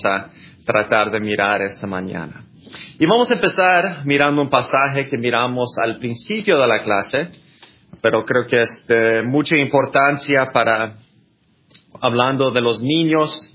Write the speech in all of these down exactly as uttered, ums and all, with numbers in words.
a tratar de mirar esta mañana. Y vamos a empezar mirando un pasaje que miramos al principio de la clase, pero creo que es de mucha importancia para hablando de los niños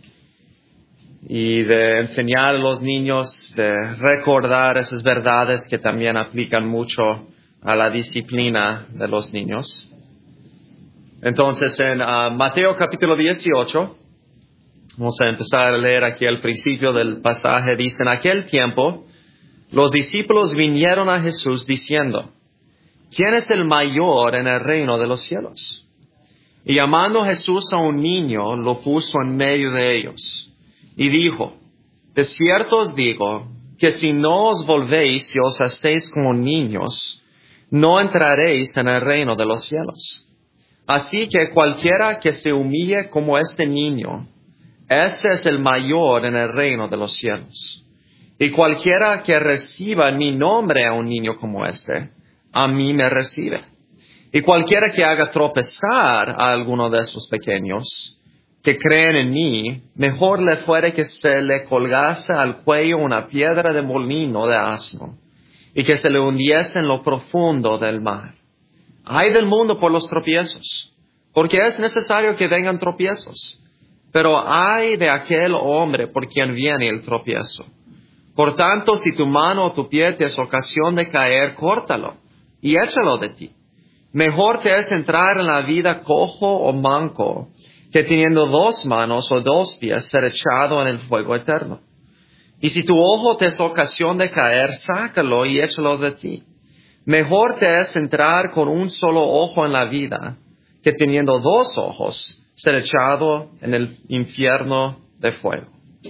y de enseñar a los niños, de recordar esas verdades que también aplican mucho a la disciplina de los niños. Entonces, en uh, Mateo capítulo dieciocho, vamos a empezar a leer aquí al principio del pasaje. Dice: en aquel tiempo, los discípulos vinieron a Jesús diciendo: ¿quién es el mayor en el reino de los cielos? Y llamando Jesús a un niño, lo puso en medio de ellos. Y dijo: de cierto os digo, que si no os volvéis y os hacéis como niños, no entraréis en el reino de los cielos. Así que cualquiera que se humille como este niño, ese es el mayor en el reino de los cielos. Y cualquiera que reciba en mi nombre a un niño como este, a mí me recibe. Y cualquiera que haga tropezar a alguno de esos pequeños que creen en mí, mejor le fuere que se le colgase al cuello una piedra de molino de asno y que se le hundiese en lo profundo del mar. Ay del mundo por los tropiezos, porque es necesario que vengan tropiezos. Pero ay de aquel hombre por quien viene el tropiezo. Por tanto, si tu mano o tu pie te es ocasión de caer, córtalo y échalo de ti. Mejor te es entrar en la vida cojo o manco, que teniendo dos manos o dos pies ser echado en el fuego eterno. Y si tu ojo te es ocasión de caer, sácalo y échalo de ti. Mejor te es entrar con un solo ojo en la vida, que teniendo dos ojos ser echado en el infierno de fuego.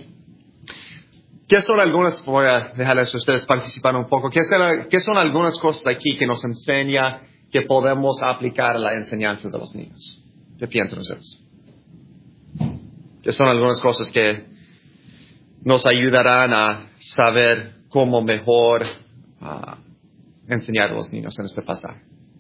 ¿Qué son algunas, voy a dejarles a ustedes participar un poco, ¿qué son, qué son algunas cosas aquí que nos enseña que podemos aplicar a la enseñanza de los niños? ¿Qué piensan ustedes? ¿Qué son algunas cosas que nos ayudarán a saber cómo mejor uh, enseñar a los niños en este pasaje?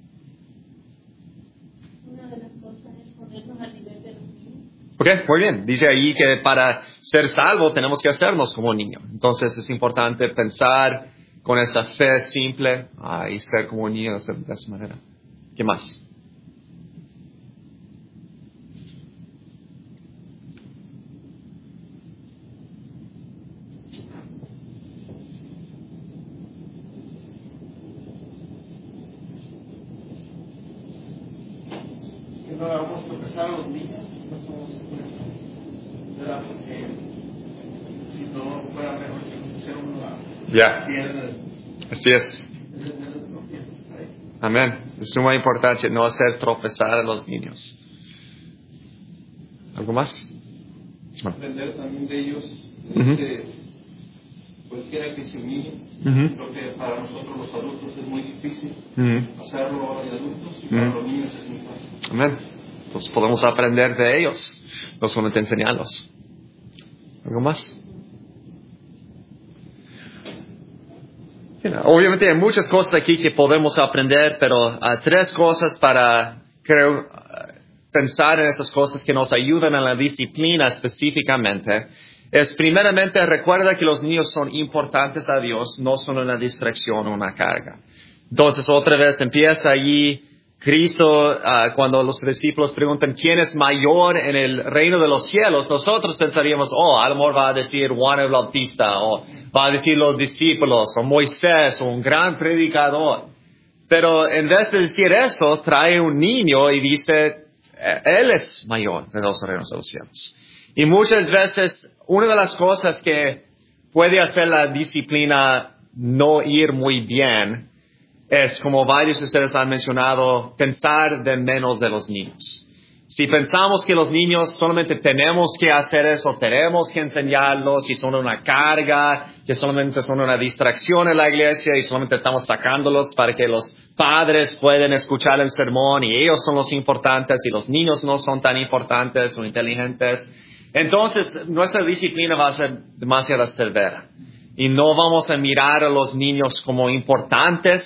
Una de las cosas es ponernos al nivel de los niños. Ok, muy bien. Dice ahí que para ser salvo tenemos que hacernos como un niño. Entonces es importante pensar con esa fe simple uh, y ser como un niño de esa, de esa manera. ¿Qué más? Que no hagamos tropezar a los niños, no somos ¿verdad? Porque si no fuera mejor que ser una Ya. piedra. Así es. Amén. Es muy importante no hacer tropezar a los niños. ¿Algo más? Aprender también de ellos. Uh-huh. Dice, cualquiera que se humille. Uh-huh. Creo que para nosotros los adultos es muy difícil Uh-huh. hacerlo ahora de adultos, y Uh-huh. para los niños es muy fácil. Amén. Entonces podemos aprender de ellos, no solamente enseñarlos. ¿Algo más? Obviamente hay muchas cosas aquí que podemos aprender, pero uh, tres cosas para, creo, uh, pensar en esas cosas que nos ayudan en la disciplina específicamente. Es primeramente, recuerda que los niños son importantes a Dios, no son una distracción o una carga. Entonces otra vez empieza allí Cristo, uh, cuando los discípulos preguntan quién es mayor en el reino de los cielos, nosotros pensaríamos, oh, a lo mejor va a decir Juan el Bautista, o va a decir los discípulos, o Moisés, o un gran predicador. Pero en vez de decir eso, trae un niño y dice, él es mayor de los reinos de los cielos. Y muchas veces, una de las cosas que puede hacer la disciplina no ir muy bien es, como varios de ustedes han mencionado, pensar de menos de los niños. Si pensamos que los niños solamente tenemos que hacer eso, tenemos que enseñarlos, y son una carga, que solamente son una distracción en la iglesia y solamente estamos sacándolos para que los padres puedan escuchar el sermón y ellos son los importantes y los niños no son tan importantes o inteligentes, entonces nuestra disciplina va a ser demasiado severa y no vamos a mirar a los niños como importantes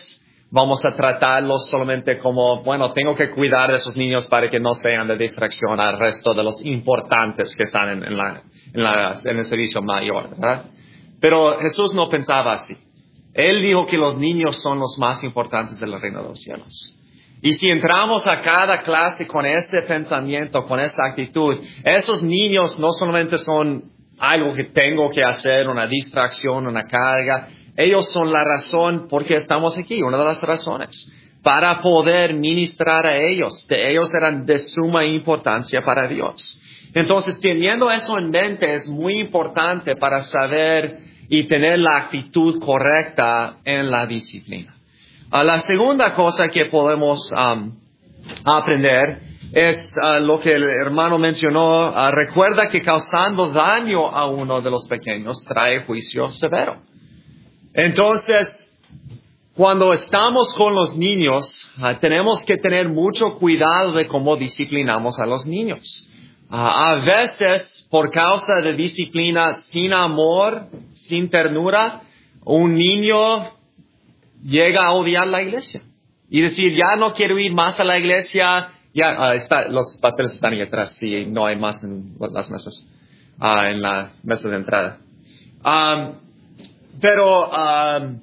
vamos a tratarlos solamente como, bueno, tengo que cuidar de esos niños para que no sean de distracción al resto de los importantes que están en, en, la, en, la, en el servicio mayor, ¿verdad? Pero Jesús no pensaba así. Él dijo que los niños son los más importantes del reino de los cielos. Y si entramos a cada clase con este pensamiento, con esta actitud, esos niños no solamente son algo que tengo que hacer, una distracción, una carga. Ellos son la razón por qué estamos aquí, una de las razones, para poder ministrar a ellos. Ellos eran de suma importancia para Dios. Entonces, teniendo eso en mente, es muy importante para saber y tener la actitud correcta en la disciplina. Uh, la segunda cosa que podemos um, aprender es uh, lo que el hermano mencionó. Uh, recuerda que causando daño a uno de los pequeños trae juicio severo. Entonces, cuando estamos con los niños, uh, tenemos que tener mucho cuidado de cómo disciplinamos a los niños. Uh, a veces, por causa de disciplina sin amor, sin ternura, un niño llega a odiar la iglesia y decir, ya no quiero ir más a la iglesia, ya uh, está, los papeles están ahí atrás y no hay más en las mesas, uh, en la mesa de entrada. Um, pero, um,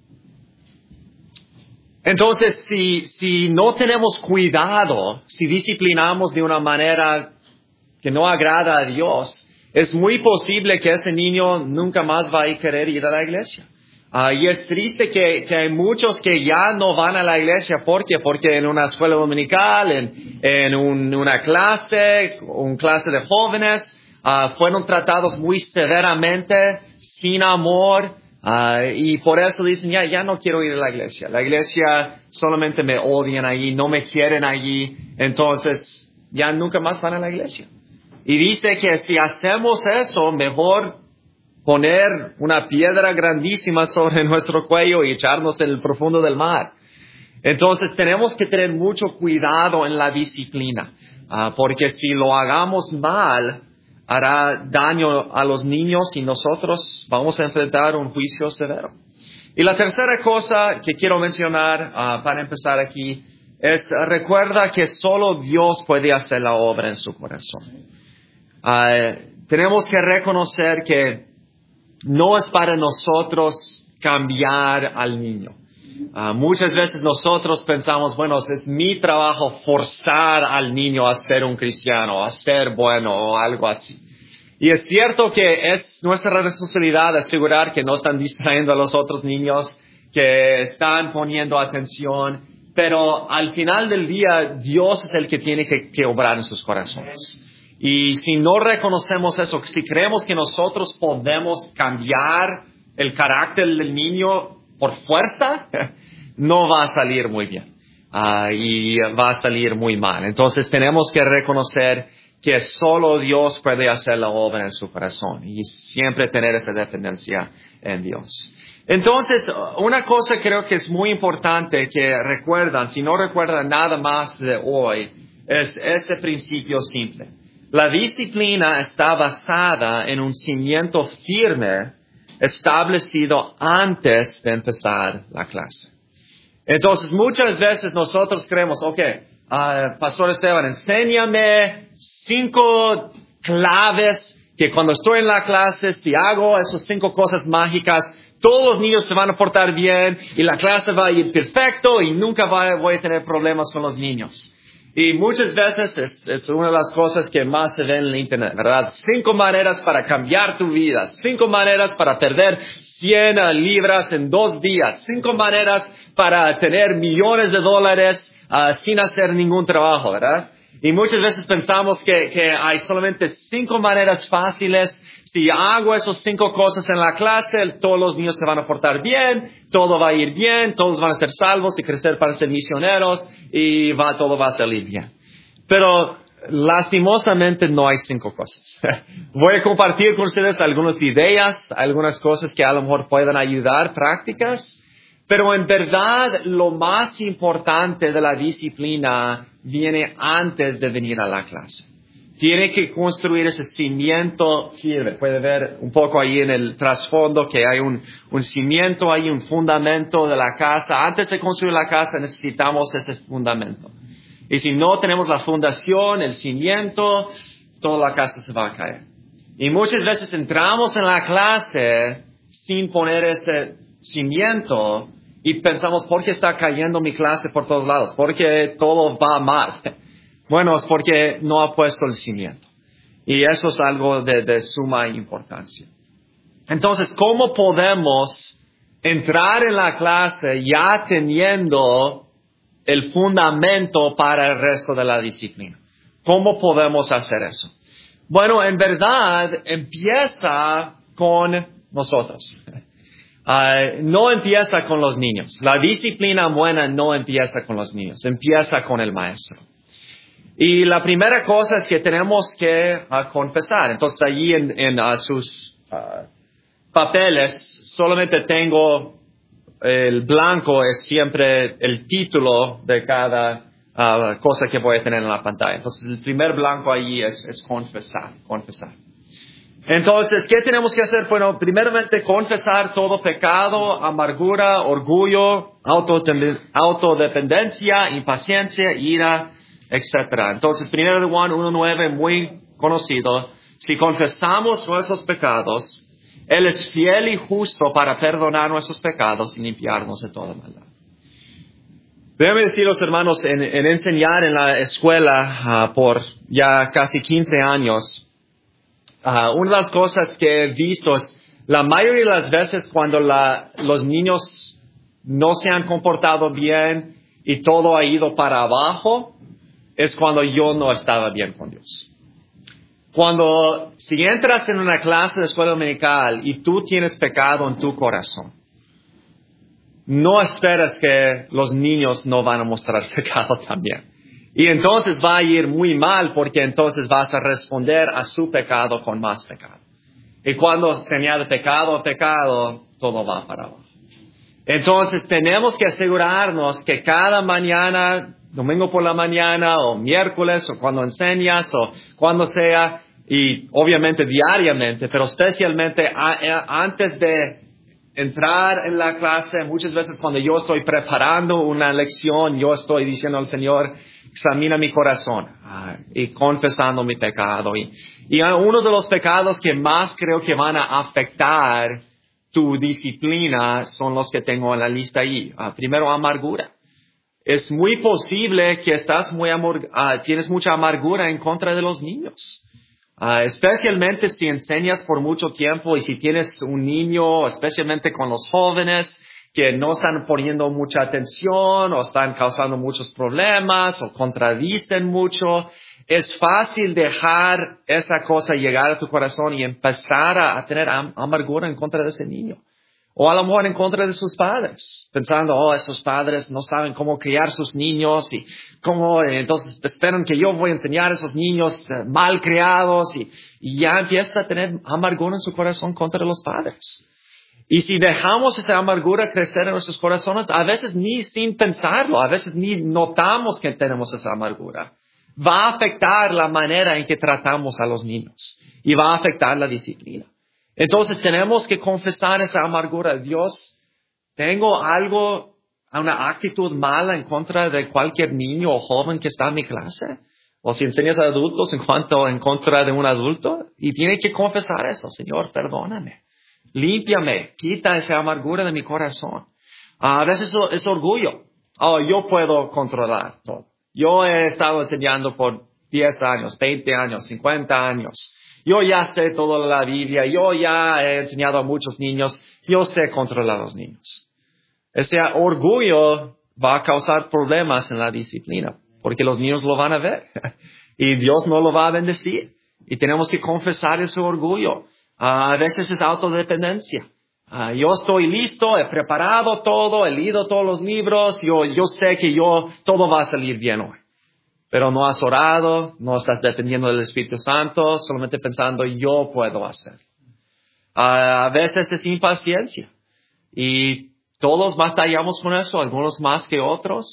entonces, si, si no tenemos cuidado, si disciplinamos de una manera que no agrada a Dios, es muy posible que ese niño nunca más va a querer ir a la iglesia. Uh, y es triste que, que hay muchos que ya no van a la iglesia. ¿Por qué? Porque en una escuela dominical, en, en un, una clase, un clase de jóvenes, uh, fueron tratados muy severamente, sin amor, uh, y por eso dicen, ya, ya no quiero ir a la iglesia. La iglesia solamente me odian allí, no me quieren allí, entonces ya nunca más van a la iglesia. Y dice que si hacemos eso, mejor poner una piedra grandísima sobre nuestro cuello y echarnos en el profundo del mar. Entonces tenemos que tener mucho cuidado en la disciplina, uh, porque si lo hagamos mal, hará daño a los niños y nosotros vamos a enfrentar un juicio severo. Y la tercera cosa que quiero mencionar uh, para empezar aquí es, uh, recuerda que solo Dios puede hacer la obra en su corazón. Uh, tenemos que reconocer que no es para nosotros cambiar al niño. Uh, muchas veces nosotros pensamos, bueno, es mi trabajo forzar al niño a ser un cristiano, a ser bueno o algo así. Y es cierto que es nuestra responsabilidad asegurar que no están distrayendo a los otros niños, que están poniendo atención, pero al final del día Dios es el que tiene que, que obrar en sus corazones. Y si no reconocemos eso, si creemos que nosotros podemos cambiar el carácter del niño por fuerza, no va a salir muy bien. Uh, y va a salir muy mal. Entonces tenemos que reconocer que solo Dios puede hacer la obra en su corazón y siempre tener esa dependencia en Dios. Entonces, una cosa creo que es muy importante que recuerdan, si no recuerdan nada más de hoy, es ese principio simple. La disciplina está basada en un cimiento firme establecido antes de empezar la clase. Entonces, muchas veces nosotros creemos, ok, uh, Pastor Esteban, enséñame cinco claves que cuando estoy en la clase, si hago esas cinco cosas mágicas, todos los niños se van a portar bien y la clase va a ir perfecto y nunca va, voy a tener problemas con los niños. Y muchas veces es, es una de las cosas que más se ve en el internet, ¿verdad? Cinco maneras para cambiar tu vida. Cinco maneras para perder cien libras en dos días. Cinco maneras para tener millones de dólares uh, sin hacer ningún trabajo, ¿verdad? Y muchas veces pensamos que, que hay solamente cinco maneras fáciles. Si hago esas cinco cosas en la clase, todos los niños se van a portar bien, todo va a ir bien, todos van a ser salvos y crecer para ser misioneros y va, todo va a salir bien. Pero lastimosamente no hay cinco cosas. Voy a compartir con ustedes algunas ideas, algunas cosas que a lo mejor puedan ayudar, prácticas, pero en verdad lo más importante de la disciplina viene antes de venir a la clase. Tiene que construir ese cimiento firme. Puede ver un poco ahí en el trasfondo que hay un, un cimiento, hay un fundamento de la casa. Antes de construir la casa necesitamos ese fundamento. Y si no tenemos la fundación, el cimiento, toda la casa se va a caer. Y muchas veces entramos en la clase sin poner ese cimiento y pensamos, ¿por qué está cayendo mi clase por todos lados? ¿Por qué todo va mal? Bueno, es porque no ha puesto el cimiento. Y eso es algo de, de suma importancia. Entonces, ¿cómo podemos entrar en la clase ya teniendo el fundamento para el resto de la disciplina? ¿Cómo podemos hacer eso? Bueno, en verdad, empieza con nosotros. Uh, no empieza con los niños. La disciplina buena no empieza con los niños. Empieza con el maestro. Y la primera cosa es que tenemos que uh, confesar. Entonces, allí en, en uh, sus uh, papeles, solamente tengo el blanco, es siempre el título de cada uh, cosa que voy a tener en la pantalla. Entonces, el primer blanco allí es, es confesar, confesar. Entonces, ¿qué tenemos que hacer? Bueno, primeramente, confesar todo pecado, amargura, orgullo, autodependencia, impaciencia, ira, etcétera. Entonces, primero de Juan uno nueve, muy conocido. Si confesamos nuestros pecados, Él es fiel y justo para perdonar nuestros pecados y limpiarnos de toda maldad. Déjenme decir, los hermanos, en, en enseñar en la escuela uh, por ya casi quince años, uh, una de las cosas que he visto es la mayoría de las veces cuando la, los niños no se han comportado bien y todo ha ido para abajo, es cuando yo no estaba bien con Dios. Cuando, si entras en una clase de escuela dominical y tú tienes pecado en tu corazón, no esperes que los niños no van a mostrar pecado también. Y entonces va a ir muy mal porque entonces vas a responder a su pecado con más pecado. Y cuando se añade pecado a pecado, todo va para abajo. Entonces tenemos que asegurarnos que cada mañana, domingo por la mañana o miércoles o cuando enseñas o cuando sea, y obviamente diariamente, pero especialmente a, a, antes de entrar en la clase, muchas veces cuando yo estoy preparando una lección, yo estoy diciendo al Señor, examina mi corazón ah, y confesando mi pecado. Y, y uno de los pecados que más creo que van a afectar tu disciplina son los que tengo en la lista ahí. Ah, primero, amargura. Es muy posible que estás muy amor, ah, tienes mucha amargura en contra de los niños. Uh, especialmente si enseñas por mucho tiempo y si tienes un niño, especialmente con los jóvenes, que no están poniendo mucha atención o están causando muchos problemas o contradicen mucho, es fácil dejar esa cosa llegar a tu corazón y empezar a, a tener am- amargura en contra de ese niño. O a lo mejor en contra de sus padres, pensando, oh, esos padres no saben cómo criar sus niños y cómo, entonces esperan que yo voy a enseñar a esos niños eh, mal criados y, y ya empieza a tener amargura en su corazón contra los padres. Y si dejamos esa amargura crecer en nuestros corazones, a veces ni sin pensarlo, a veces ni notamos que tenemos esa amargura, va a afectar la manera en que tratamos a los niños y va a afectar la disciplina. Entonces tenemos que confesar esa amargura. Dios, tengo algo, una actitud mala en contra de cualquier niño o joven que está en mi clase. O si enseñas a adultos en cuanto en contra de un adulto. Y tiene que confesar eso. Señor, perdóname. Límpiame. Quita esa amargura de mi corazón. A veces es orgullo. Oh, yo puedo controlar todo. Yo he estado enseñando por diez años, veinte años, cincuenta años. Yo ya sé toda la Biblia, yo ya he enseñado a muchos niños, yo sé controlar a los niños. Ese orgullo va a causar problemas en la disciplina, porque los niños lo van a ver, y Dios no lo va a bendecir, y tenemos que confesar ese orgullo. Uh, a veces es autodependencia. Uh, yo estoy listo, he preparado todo, he leído todos los libros, yo, yo sé que yo, todo va a salir bien hoy. Pero no has orado, no estás dependiendo del Espíritu Santo, solamente pensando, yo puedo hacer. Uh, a veces es impaciencia. Y todos batallamos con eso, algunos más que otros.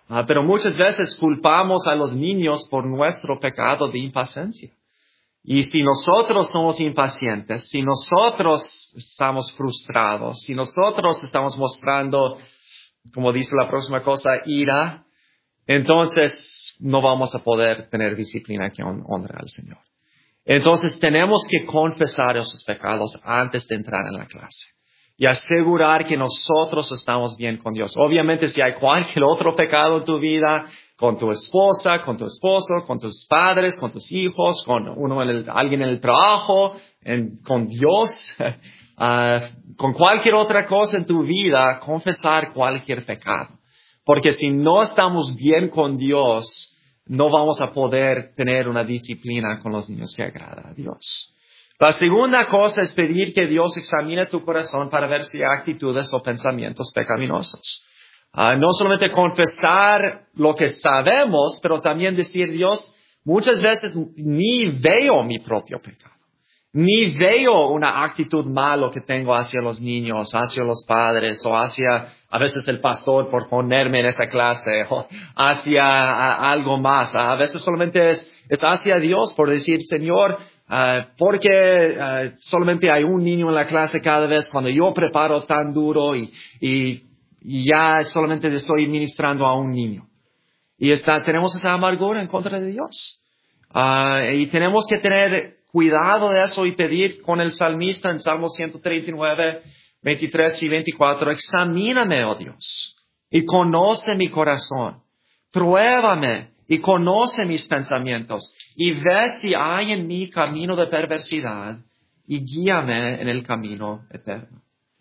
Uh, pero muchas veces culpamos a los niños por nuestro pecado de impaciencia. Y si nosotros somos impacientes, si nosotros estamos frustrados, si nosotros estamos mostrando, como dice la próxima cosa, ira, entonces no vamos a poder tener disciplina que honre al Señor. Entonces tenemos que confesar esos pecados antes de entrar en la clase y asegurar que nosotros estamos bien con Dios. Obviamente, si hay cualquier otro pecado en tu vida, con tu esposa, con tu esposo, con tus padres, con tus hijos, con uno en el, alguien en el trabajo, en, con Dios, uh, con cualquier otra cosa en tu vida, confesar cualquier pecado. Porque si no estamos bien con Dios, no vamos a poder tener una disciplina con los niños que agrada a Dios. La segunda cosa es pedir que Dios examine tu corazón para ver si hay actitudes o pensamientos pecaminosos. Uh, no solamente confesar lo que sabemos, pero también decir, Dios, muchas veces ni veo mi propio pecado. Ni veo una actitud mala que tengo hacia los niños, hacia los padres, o hacia a veces el pastor por ponerme en esa clase, o hacia a, algo más. A veces solamente es, es hacia Dios por decir, Señor, Uh, porque uh, solamente hay un niño en la clase cada vez cuando yo preparo tan duro y, y, y ya solamente estoy ministrando a un niño. Y está, tenemos esa amargura en contra de Dios. Uh, y tenemos que tener cuidado de eso y pedir con el salmista en Salmo ciento treinta y nueve, veintitrés y veinticuatro, examíname, oh Dios, y conoce mi corazón. Pruébame y conoce mis pensamientos, y ve si hay en mí camino de perversidad, y guíame en el camino eterno.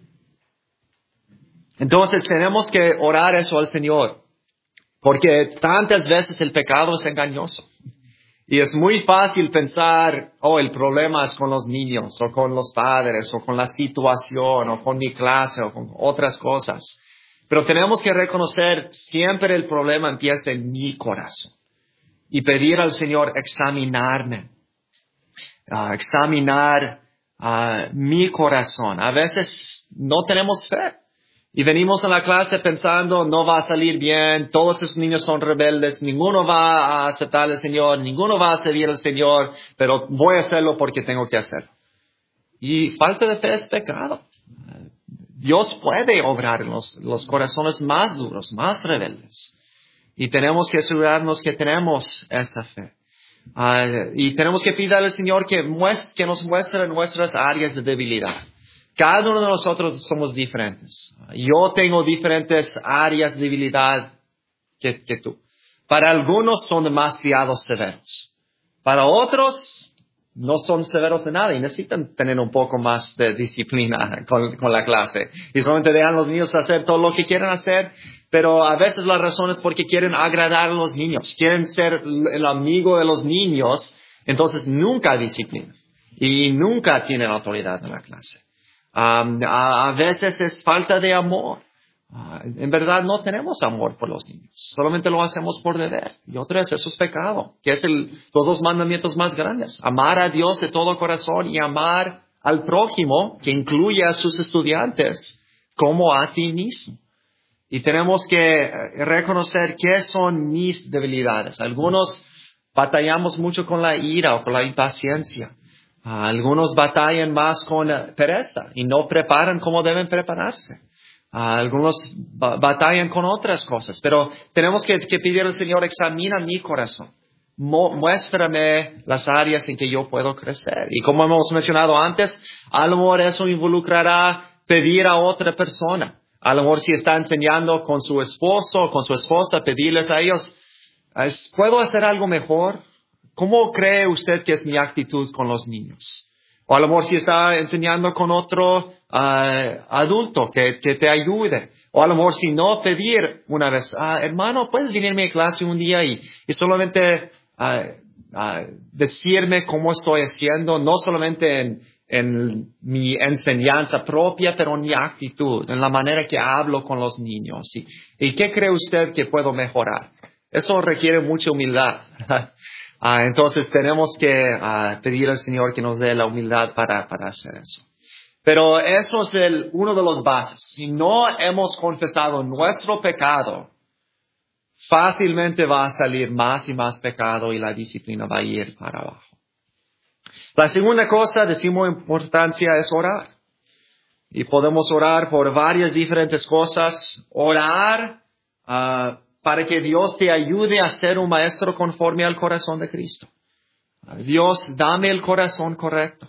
Entonces tenemos que orar eso al Señor, porque tantas veces el pecado es engañoso. Y es muy fácil pensar, oh, el problema es con los niños, o con los padres, o con la situación, o con mi clase, o con otras cosas. Pero tenemos que reconocer siempre el problema empieza en mi corazón. Y pedir al Señor examinarme, uh, examinar uh, mi corazón. A veces no tenemos fe. Y venimos a la clase pensando, no va a salir bien, todos esos niños son rebeldes, ninguno va a aceptar al Señor, ninguno va a servir al Señor, pero voy a hacerlo porque tengo que hacerlo. Y falta de fe es pecado. Dios puede obrar en los, los corazones más duros, más rebeldes. Y tenemos que asegurarnos que tenemos esa fe. Uh, y tenemos que pedir al Señor que, muestre, que nos muestre nuestras áreas de debilidad. Cada uno de nosotros somos diferentes. Yo tengo diferentes áreas de debilidad que, que tú. Para algunos son demasiado severos. Para otros no son severos de nada y necesitan tener un poco más de disciplina con, con la clase. Y solamente dejan a los niños hacer todo lo que quieren hacer, pero a veces la razón es porque quieren agradar a los niños, quieren ser el amigo de los niños, entonces nunca disciplinan y nunca tienen autoridad en la clase. Um, a, a veces es falta de amor. Uh, en verdad no tenemos amor por los niños. Solamente lo hacemos por deber. Y otra vez, eso es pecado. Que es el, los dos mandamientos más grandes. Amar a Dios de todo corazón y amar al prójimo, que incluye a sus estudiantes, como a ti mismo. Y tenemos que reconocer qué son mis debilidades. Algunos batallamos mucho con la ira o con la impaciencia. Uh, algunos batallan más con uh, pereza y no preparan como deben prepararse. Uh, algunos ba- batallan con otras cosas, pero tenemos que, que pedir al Señor, examina mi corazón. Mo- muéstrame las áreas en que yo puedo crecer. Y como hemos mencionado antes, a lo mejor eso involucrará pedir a otra persona. A lo mejor si está enseñando con su esposo o con su esposa, pedirles a ellos, ¿puedo hacer algo mejor? ¿Cómo cree usted que es mi actitud con los niños? O a lo mejor si está enseñando con otro uh, adulto que, que te ayude. O a lo mejor si no, pedir una vez, ah, hermano, ¿puedes venirme a clase un día y, y solamente uh, uh, decirme cómo estoy haciendo? No solamente en, en mi enseñanza propia, pero en mi actitud, en la manera que hablo con los niños. ¿Y, y qué cree usted que puedo mejorar? Eso requiere mucha humildad. Uh, entonces tenemos que uh, pedir al Señor que nos dé la humildad para, para hacer eso. Pero eso es el, uno de los bases. Si no hemos confesado nuestro pecado, fácilmente va a salir más y más pecado y la disciplina va a ir para abajo. La segunda cosa de suma importancia es orar. Y podemos orar por varias diferentes cosas. Orar uh, para que Dios te ayude a ser un maestro conforme al corazón de Cristo. Uh, Dios, dame el corazón correcto.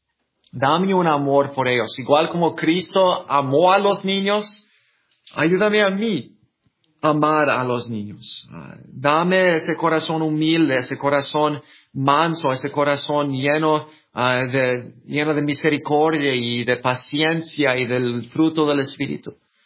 Dame un amor por ellos. Igual como Cristo amó a los niños, ayúdame a mí a amar a los niños. Uh, dame ese corazón humilde, ese corazón manso, ese corazón lleno Uh, de, lleno de misericordia y de paciencia y del fruto del Espíritu.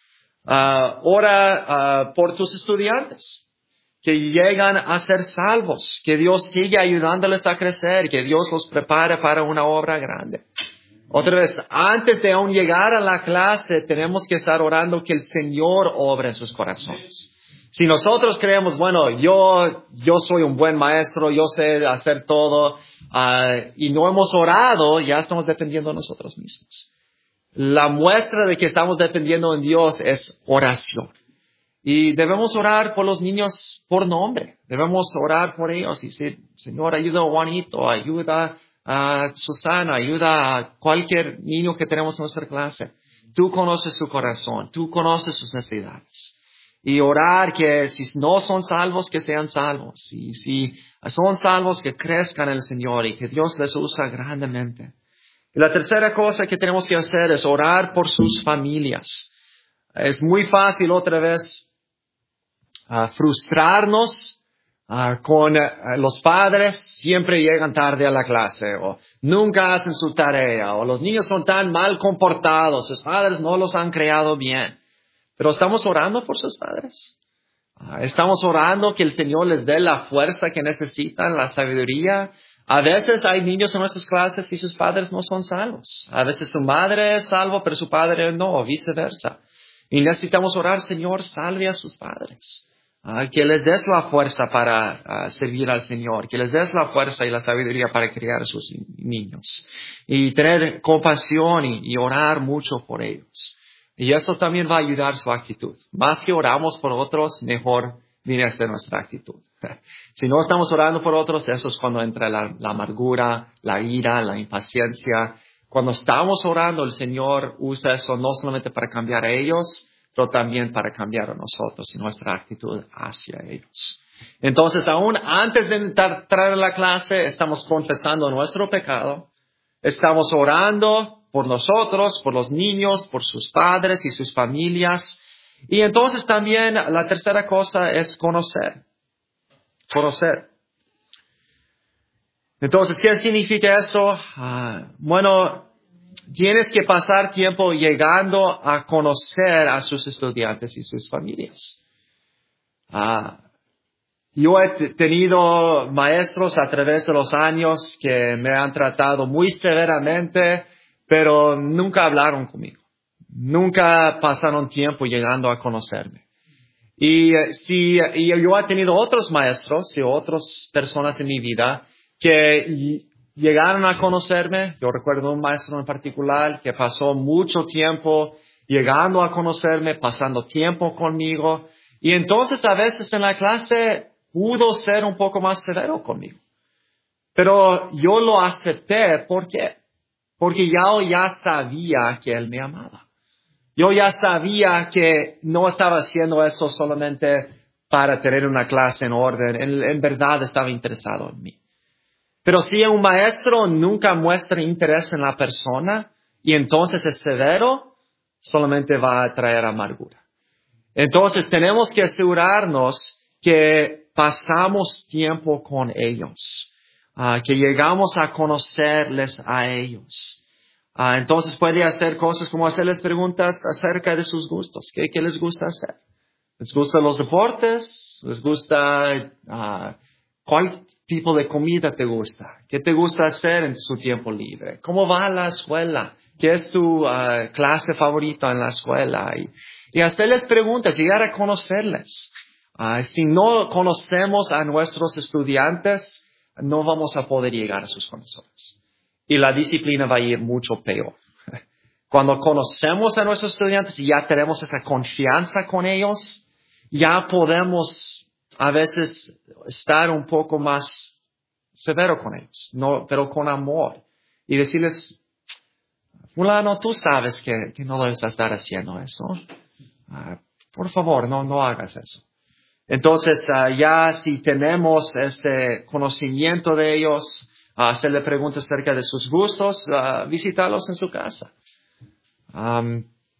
Uh, ora uh, por tus estudiantes que llegan a ser salvos, que Dios siga ayudándoles a crecer, que Dios los prepare para una obra grande. Otra vez, antes de aún llegar a la clase, tenemos que estar orando que el Señor obre en sus corazones. Si nosotros creemos, bueno, yo, yo soy un buen maestro, yo sé hacer todo, uh, y no hemos orado, ya estamos dependiendo de nosotros mismos. La muestra de que estamos dependiendo en Dios es oración. Y debemos orar por los niños por nombre. Debemos orar por ellos y decir, Señor, ayuda a Juanito, ayuda a Susana, ayuda a cualquier niño que tenemos en nuestra clase. Tú conoces su corazón, tú conoces sus necesidades. Y orar que si no son salvos, que sean salvos. Y si son salvos, que crezcan en el Señor y que Dios les usa grandemente. Y la tercera cosa que tenemos que hacer es orar por sus familias. Es muy fácil otra vez uh, frustrarnos uh, con uh, los padres. Siempre llegan tarde a la clase o nunca hacen su tarea o los niños son tan mal comportados. Sus padres no los han criado bien. Pero estamos orando por sus padres. Estamos orando que el Señor les dé la fuerza que necesitan, la sabiduría. A veces hay niños en nuestras clases y sus padres no son salvos. A veces su madre es salvo, pero su padre no, o viceversa. Y necesitamos orar, Señor, salve a sus padres. Uh, que les des la fuerza para uh, servir al Señor. Que les des la fuerza y la sabiduría para criar a sus niños. Y tener compasión y, y orar mucho por ellos. Y eso también va a ayudar su actitud. Más que oramos por otros, mejor viene a ser nuestra actitud. Si no estamos orando por otros, eso es cuando entra la, la amargura, la ira, la impaciencia. Cuando estamos orando, el Señor usa eso no solamente para cambiar a ellos, pero también para cambiar a nosotros y nuestra actitud hacia ellos. Entonces, aún antes de entrar a la clase, estamos confesando nuestro pecado. Estamos orando por nosotros, por los niños, por sus padres y sus familias. Y entonces también la tercera cosa es conocer. Conocer. Entonces, ¿qué significa eso? Uh, bueno, tienes que pasar tiempo llegando a conocer a sus estudiantes y sus familias. Uh, Yo he tenido maestros a través de los años que me han tratado muy severamente, pero nunca hablaron conmigo. Nunca pasaron tiempo llegando a conocerme. Y si y yo he tenido otros maestros y otras personas en mi vida que llegaron a conocerme. Yo recuerdo un maestro en particular que pasó mucho tiempo llegando a conocerme, pasando tiempo conmigo. Y entonces a veces en la clase pudo ser un poco más severo conmigo. Pero yo lo acepté. ¿Por qué? Porque yo ya sabía que él me amaba. Yo ya sabía que no estaba haciendo eso solamente para tener una clase en orden. En, en verdad estaba interesado en mí. Pero si un maestro nunca muestra interés en la persona y entonces es severo, solamente va a traer amargura. Entonces tenemos que asegurarnos que pasamos tiempo con ellos, uh, que llegamos a conocerles a ellos. Uh, entonces puede hacer cosas como hacerles preguntas acerca de sus gustos. ¿Qué, qué les gusta hacer? ¿Les gustan los deportes? ¿Les gusta uh, cuál tipo de comida te gusta? ¿Qué te gusta hacer en su tiempo libre? ¿Cómo va la escuela? ¿Qué es tu uh, clase favorita en la escuela? Y, y hacerles preguntas, llegar a conocerles. Uh, si no conocemos a nuestros estudiantes, no vamos a poder llegar a sus corazones. Y la disciplina va a ir mucho peor. Cuando conocemos a nuestros estudiantes y ya tenemos esa confianza con ellos, ya podemos a veces estar un poco más severo con ellos, no, pero con amor. Y decirles, fulano, tú sabes que, que no debes estar haciendo eso. Uh, por favor, no, no hagas eso. Entonces, uh, ya si tenemos este conocimiento de ellos, uh, hacerle preguntas acerca de sus gustos, uh, visitarlos en su casa. Um,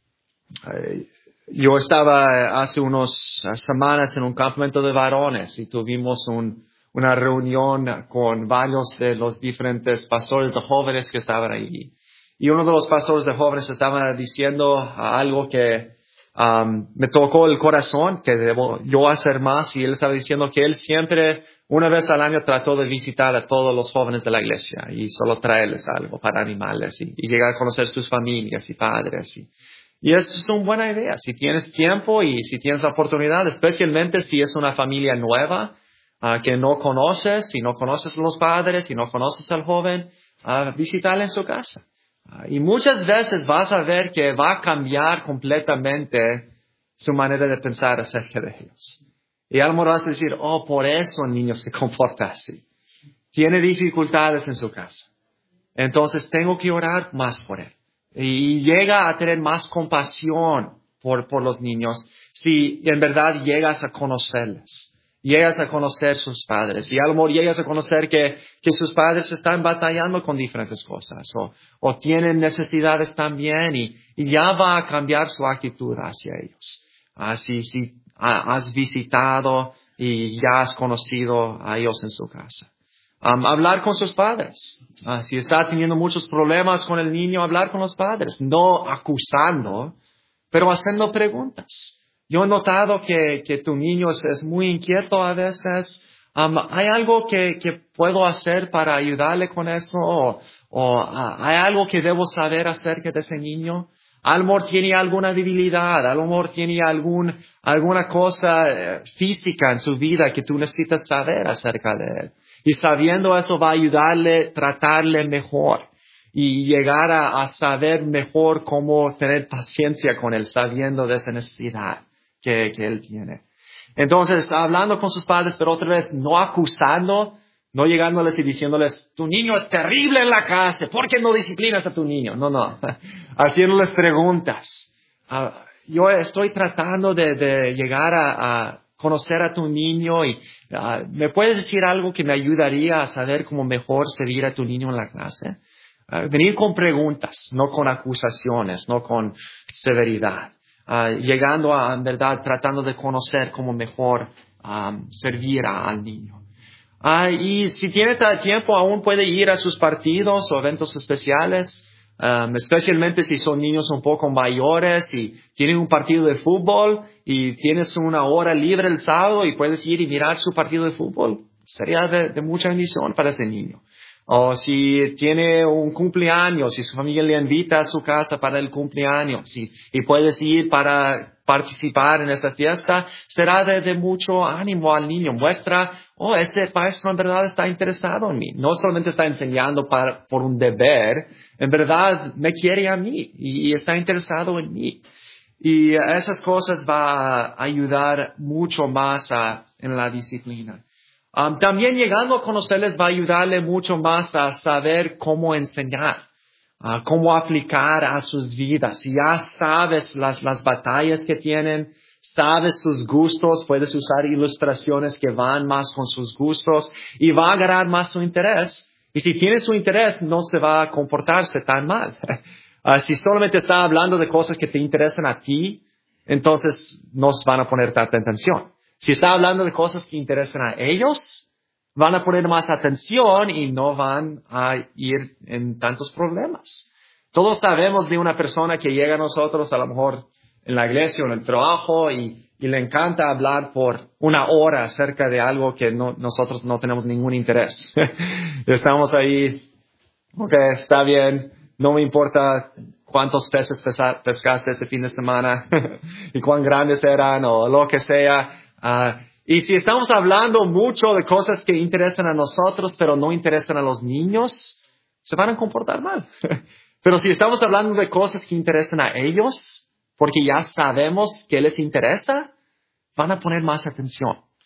uh, yo estaba hace unas semanas en un campamento de varones y tuvimos un, una reunión con varios de los diferentes pastores de jóvenes que estaban ahí. Y uno de los pastores de jóvenes estaba diciendo algo que um, me tocó el corazón, que debo yo hacer más, y él estaba diciendo que él siempre, una vez al año, trató de visitar a todos los jóvenes de la iglesia y solo traerles algo para animarles y, y llegar a conocer sus familias y padres. Y, y eso es una buena idea. Si tienes tiempo y si tienes la oportunidad, especialmente si es una familia nueva uh, que no conoces, si no conoces a los padres, si no conoces al joven, uh, visitarle en su casa. Y muchas veces vas a ver que va a cambiar completamente su manera de pensar acerca de ellos. Y a lo mejor vas a decir, oh, por eso el niño se comporta así. Tiene dificultades en su casa. Entonces tengo que orar más por él. Y llega a tener más compasión por, por los niños si en verdad llegas a conocerles. Llegas a conocer sus padres y a lo mejor llegas a conocer que, que sus padres están batallando con diferentes cosas o, o tienen necesidades también y, y ya va a cambiar su actitud hacia ellos. Así, si has visitado y ya has conocido a ellos en su casa. Um, hablar con sus padres. Uh, si está teniendo muchos problemas con el niño, hablar con los padres. No acusando, pero haciendo preguntas. Yo he notado que, que tu niño es, es muy inquieto a veces. Um, ¿Hay algo que, que puedo hacer para ayudarle con eso? ¿O, o uh, hay algo que debo saber acerca de ese niño? A lo mejor tiene alguna debilidad, a lo mejor tiene algún, alguna cosa eh, física en su vida que tú necesitas saber acerca de él. Y sabiendo eso va a ayudarle, tratarle mejor. Y llegar a, a saber mejor cómo tener paciencia con él, sabiendo de esa necesidad que, que él tiene. Entonces, hablando con sus padres, pero otra vez, no acusando, no llegándoles y diciéndoles, tu niño es terrible en la casa, ¿por qué no disciplinas a tu niño? No, no, haciéndoles preguntas. Uh, yo estoy tratando de, de llegar a, a conocer a tu niño y uh, ¿me puedes decir algo que me ayudaría a saber cómo mejor servir a tu niño en la clase? Uh, venir con preguntas, no con acusaciones, no con severidad. Uh, llegando a, en verdad, tratando de conocer cómo mejor um, servir a, al niño. Uh, y si tiene tiempo, aún puede ir a sus partidos o eventos especiales, um, especialmente si son niños un poco mayores y tienen un partido de fútbol y tienes una hora libre el sábado y puedes ir y mirar su partido de fútbol. Sería de, de mucha bendición para ese niño. O si tiene un cumpleaños, si su familia le invita a su casa para el cumpleaños y, y puedes ir para participar en esa fiesta, será de, de mucho ánimo al niño. Muestra, oh, ese maestro en verdad está interesado en mí. No solamente está enseñando para, por un deber, en verdad me quiere a mí y, y está interesado en mí. Y esas cosas va a ayudar mucho más a, en la disciplina. Um, también llegando a conocerles va a ayudarle mucho más a saber cómo enseñar, uh, cómo aplicar a sus vidas. Si ya sabes las, las batallas que tienen, sabes sus gustos, puedes usar ilustraciones que van más con sus gustos y va a agarrar más su interés. Y si tiene su interés, no se va a comportarse tan mal. uh, si solamente está hablando de cosas que te interesan a ti, entonces no van a poner tanta atención. Si está hablando de cosas que interesan a ellos, van a poner más atención y no van a ir en tantos problemas. Todos sabemos de una persona que llega a nosotros, a lo mejor en la iglesia o en el trabajo, y, y le encanta hablar por una hora acerca de algo que no, nosotros no tenemos ningún interés. Estamos ahí, ok, está bien, no me importa cuántos peces pesa, pescaste este fin de semana y cuán grandes eran o lo que sea. Uh, y si estamos hablando mucho de cosas que interesan a nosotros, pero no interesan a los niños, se van a comportar mal. Pero si estamos hablando de cosas que interesan a ellos, porque ya sabemos qué les interesa, van a poner más atención.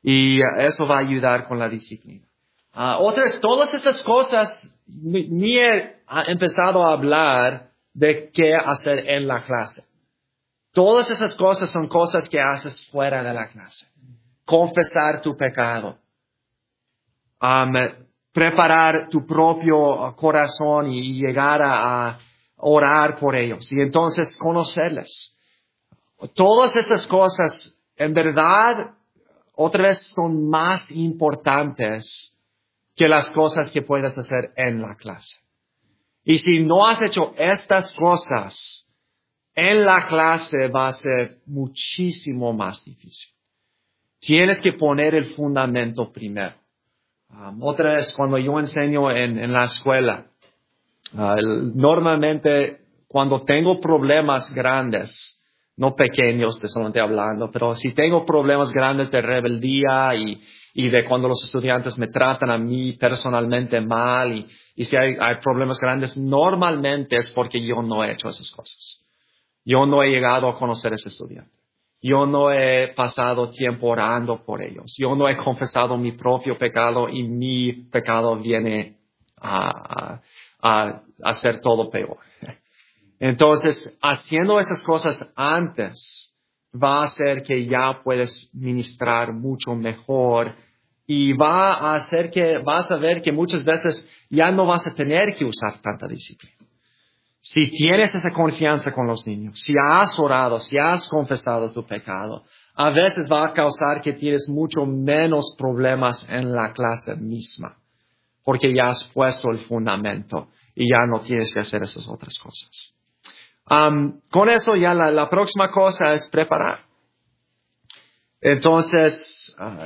Y uh, eso va a ayudar con la disciplina. Uh, otras, todas estas cosas, ni, ni he empezado a hablar de qué hacer en la clase. Todas esas cosas son cosas que haces fuera de la clase. Confesar tu pecado. Um, preparar tu propio corazón y llegar a, a orar por ellos. Y entonces conocerles. Todas estas cosas, en verdad, otra vez son más importantes que las cosas que puedes hacer en la clase. Y si no has hecho estas cosas, en la clase va a ser muchísimo más difícil. Tienes que poner el fundamento primero. Um, otra vez, cuando yo enseño en, en la escuela, uh, el, normalmente cuando tengo problemas grandes, no pequeños, de solamente hablando, pero si tengo problemas grandes de rebeldía y, y de cuando los estudiantes me tratan a mí personalmente mal y, y si hay, hay problemas grandes, normalmente es porque yo no he hecho esas cosas. Yo no he llegado a conocer a ese estudiante. Yo no he pasado tiempo orando por ellos. Yo no he confesado mi propio pecado y mi pecado viene a, a, a hacer todo peor. Entonces, haciendo esas cosas antes va a hacer que ya puedes ministrar mucho mejor y va a hacer que vas a ver que muchas veces ya no vas a tener que usar tanta disciplina. Si tienes esa confianza con los niños, si has orado, si has confesado tu pecado, a veces va a causar que tienes mucho menos problemas en la clase misma, porque ya has puesto el fundamento y ya no tienes que hacer esas otras cosas. Um, con eso ya la, la próxima cosa es preparar. Entonces, uh,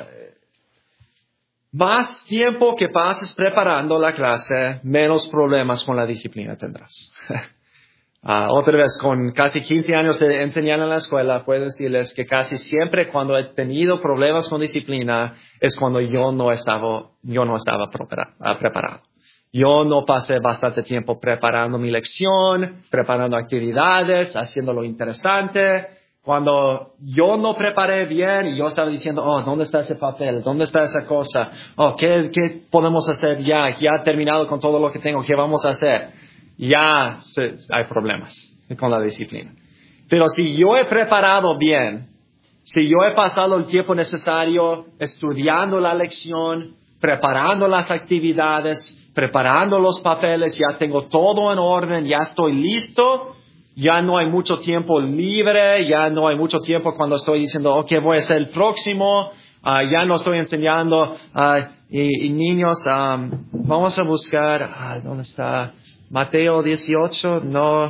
más tiempo que pases preparando la clase, menos problemas con la disciplina tendrás. uh, otra vez, con casi quince años de enseñar en la escuela, puedo decirles que casi siempre cuando he tenido problemas con disciplina es cuando yo no estaba, yo no estaba prepara, uh, preparado. Yo no pasé bastante tiempo preparando mi lección, preparando actividades, haciéndolo interesante. Cuando yo no preparé bien y yo estaba diciendo, oh, ¿dónde está ese papel? ¿Dónde está esa cosa? Oh, ¿qué, qué podemos hacer ya? Ya he terminado con todo lo que tengo. ¿Qué vamos a hacer? Ya se, hay problemas con la disciplina. Pero si yo he preparado bien, si yo he pasado el tiempo necesario estudiando la lección, preparando las actividades, preparando los papeles, ya tengo todo en orden, ya estoy listo, ya no hay mucho tiempo libre, ya no hay mucho tiempo cuando estoy diciendo, ok, voy a ser el próximo, uh, ya no estoy enseñando, uh, y, y niños, um, vamos a buscar, uh, ¿dónde está? Mateo dieciocho, no,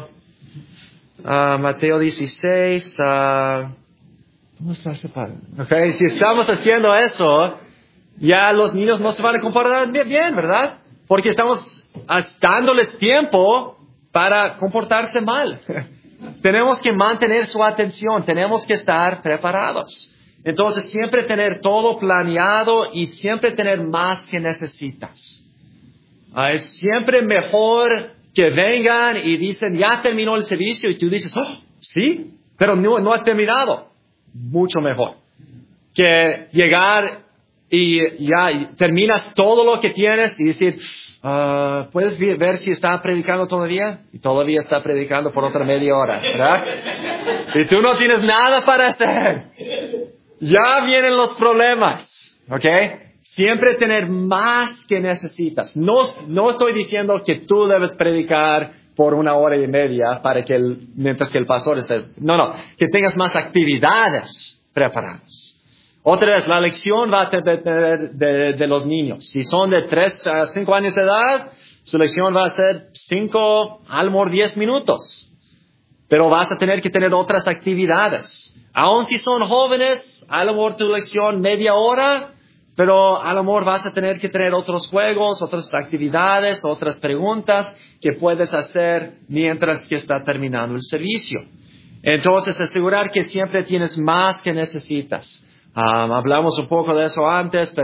uh, Mateo dieciséis, uh, ¿dónde está ese padre? Okay, si estamos haciendo eso, ya los niños no se van a comportar bien, bien, ¿verdad? Porque estamos dándoles tiempo para comportarse mal. Tenemos que mantener su atención, tenemos que estar preparados. Entonces, siempre tener todo planeado y siempre tener más que necesitas. Uh, es siempre mejor que vengan y dicen, ya terminó el servicio, y tú dices, oh, sí, pero no, no ha terminado. Mucho mejor que llegar y ya terminas todo lo que tienes y decir, uh, ¿puedes ver si está predicando todavía? Y todavía está predicando por otra media hora, ¿verdad? Y tú no tienes nada para hacer. Ya vienen los problemas, ¿ok? Siempre tener más que necesitas. No, no estoy diciendo que tú debes predicar por una hora y media para que el, mientras que el pastor esté. No, no, que tengas más actividades preparadas. Otra vez, la lección va a depender de, de los niños. Si son de tres a cinco años de edad, su lección va a ser cinco, a lo mejor diez minutos. Pero vas a tener que tener otras actividades. Aun si son jóvenes, a lo mejor tu lección media hora, pero a lo mejor vas a tener que tener otros juegos, otras actividades, otras preguntas que puedes hacer mientras que está terminando el servicio. Entonces, asegurar que siempre tienes más que necesitas. Um, hablamos un poco de eso antes, pero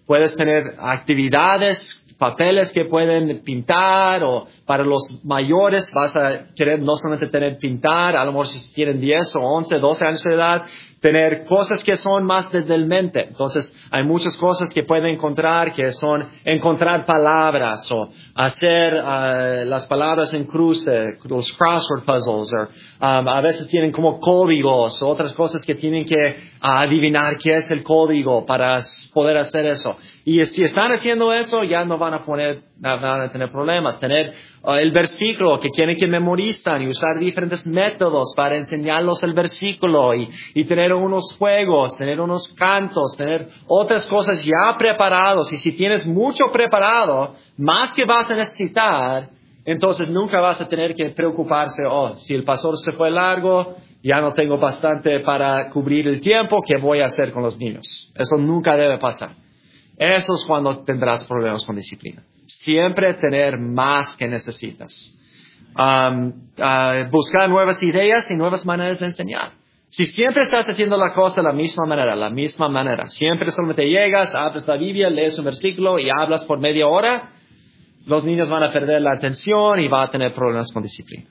puedes tener actividades, papeles que pueden pintar, o para los mayores vas a querer no solamente tener pintar, a lo mejor si tienen diez o once, doce años de edad, tener cosas que son más desde el mente. Entonces, hay muchas cosas que pueden encontrar que son encontrar palabras o hacer uh, las palabras en cruce, los crossword puzzles, o um, a veces tienen como códigos o otras cosas que tienen que uh, adivinar qué es el código para poder hacer eso. Y si están haciendo eso, ya no van a poner, van a tener problemas. Tener uh, el versículo que quieren que memorizan y usar diferentes métodos para enseñarlos el versículo y, y tener unos juegos, tener unos cantos, tener otras cosas ya preparados. Y si tienes mucho preparado, más que vas a necesitar, entonces nunca vas a tener que preocuparse, oh, si el pastor se fue largo, ya no tengo bastante para cubrir el tiempo, ¿qué voy a hacer con los niños? Eso nunca debe pasar. Eso es cuando tendrás problemas con disciplina. Siempre tener más que necesitas. Um, uh, buscar nuevas ideas y nuevas maneras de enseñar. Si siempre estás haciendo la cosa de la misma manera, la misma manera, siempre solamente llegas, abres la Biblia, lees un versículo y hablas por media hora, los niños van a perder la atención y van a tener problemas con disciplina.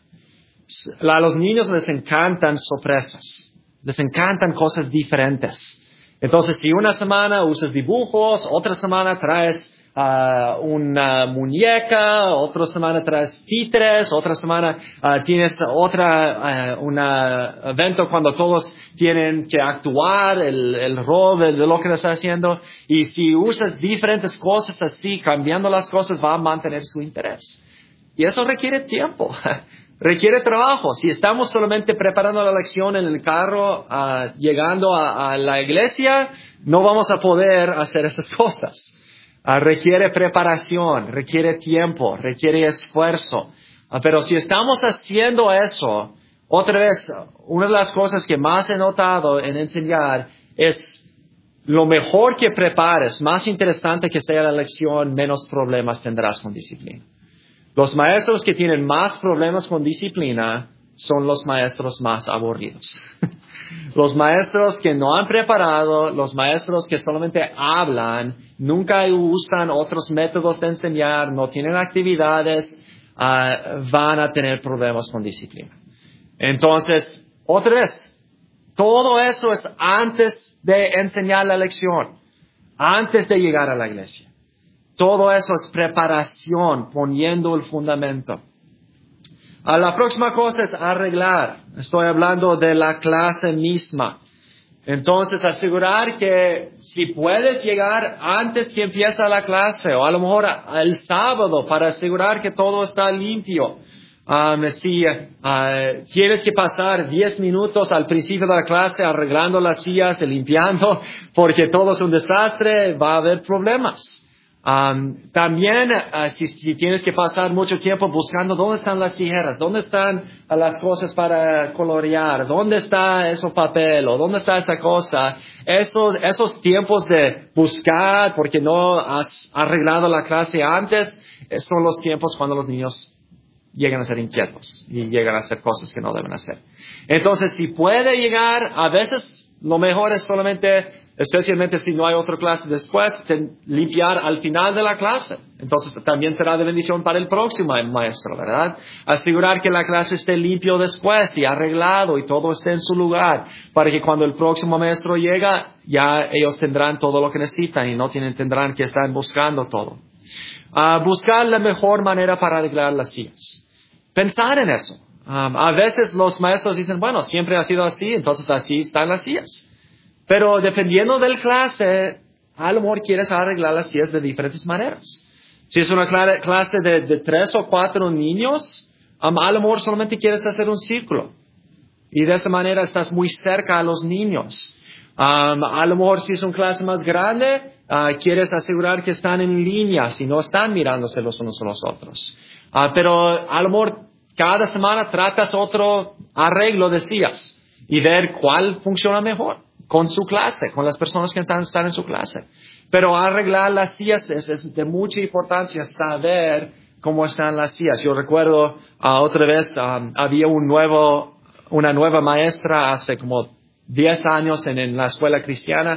A los niños les encantan sorpresas, les encantan cosas diferentes. Entonces, si una semana usas dibujos, otra semana traes uh, una muñeca, otra semana traes títeres, otra semana uh, tienes otra, uh, un evento cuando todos tienen que actuar el, el rol de, de lo que estás haciendo. Y si usas diferentes cosas así, cambiando las cosas, va a mantener su interés. Y eso requiere tiempo. Requiere trabajo. Si estamos solamente preparando la lección en el carro, uh, llegando a, a la iglesia, no vamos a poder hacer esas cosas. Uh, requiere preparación, requiere tiempo, requiere esfuerzo. Uh, pero si estamos haciendo eso, otra vez, una de las cosas que más he notado en enseñar es lo mejor que prepares, más interesante que sea la lección, menos problemas tendrás con disciplina. Los maestros que tienen más problemas con disciplina son los maestros más aburridos. Los maestros que no han preparado, los maestros que solamente hablan, nunca usan otros métodos de enseñar, no tienen actividades, uh, van a tener problemas con disciplina. Entonces, otra vez, todo eso es antes de enseñar la lección, antes de llegar a la iglesia. Todo eso es preparación, poniendo el fundamento. Uh, la próxima cosa es arreglar. Estoy hablando de la clase misma. Entonces, asegurar que si puedes llegar antes que empieza la clase, o a lo mejor el sábado, para asegurar que todo está limpio. Um, si uh, tienes que pasar diez minutos al principio de la clase arreglando las sillas y limpiando, porque todo es un desastre, va a haber problemas. Um, también, uh, si, si tienes que pasar mucho tiempo buscando dónde están las tijeras, dónde están uh, las cosas para colorear, dónde está ese papel o dónde está esa cosa, estos, esos tiempos de buscar porque no has arreglado la clase antes, son los tiempos cuando los niños llegan a ser inquietos y llegan a hacer cosas que no deben hacer. Entonces, si puede llegar, a veces lo mejor es solamente, especialmente si no hay otra clase después, limpiar al final de la clase. Entonces también será de bendición para el próximo maestro, ¿verdad? Asegurar que la clase esté limpio después y arreglado y todo esté en su lugar, para que cuando el próximo maestro llega, ya ellos tendrán todo lo que necesitan y no tienen, tendrán que estar buscando todo. Uh, buscar la mejor manera para arreglar las sillas. Pensar en eso. Um, a veces los maestros dicen, bueno, siempre ha sido así, entonces así están las sillas. Pero dependiendo del clase, a lo mejor quieres arreglar las sillas de diferentes maneras. Si es una clase de, de tres o cuatro niños, um, a lo mejor solamente quieres hacer un círculo. Y de esa manera estás muy cerca a los niños. Um, a lo mejor si es una clase más grande, uh, quieres asegurar que están en línea, si no están mirándose los unos a los otros. Uh, pero a lo mejor cada semana tratas otro arreglo de sillas y ver cuál funciona mejor con su clase, con las personas que están, están en su clase. Pero arreglar las sillas es, es de mucha importancia saber cómo están las sillas. Yo recuerdo uh, otra vez um, había un nuevo, una nueva maestra hace como diez años en, en la escuela cristiana.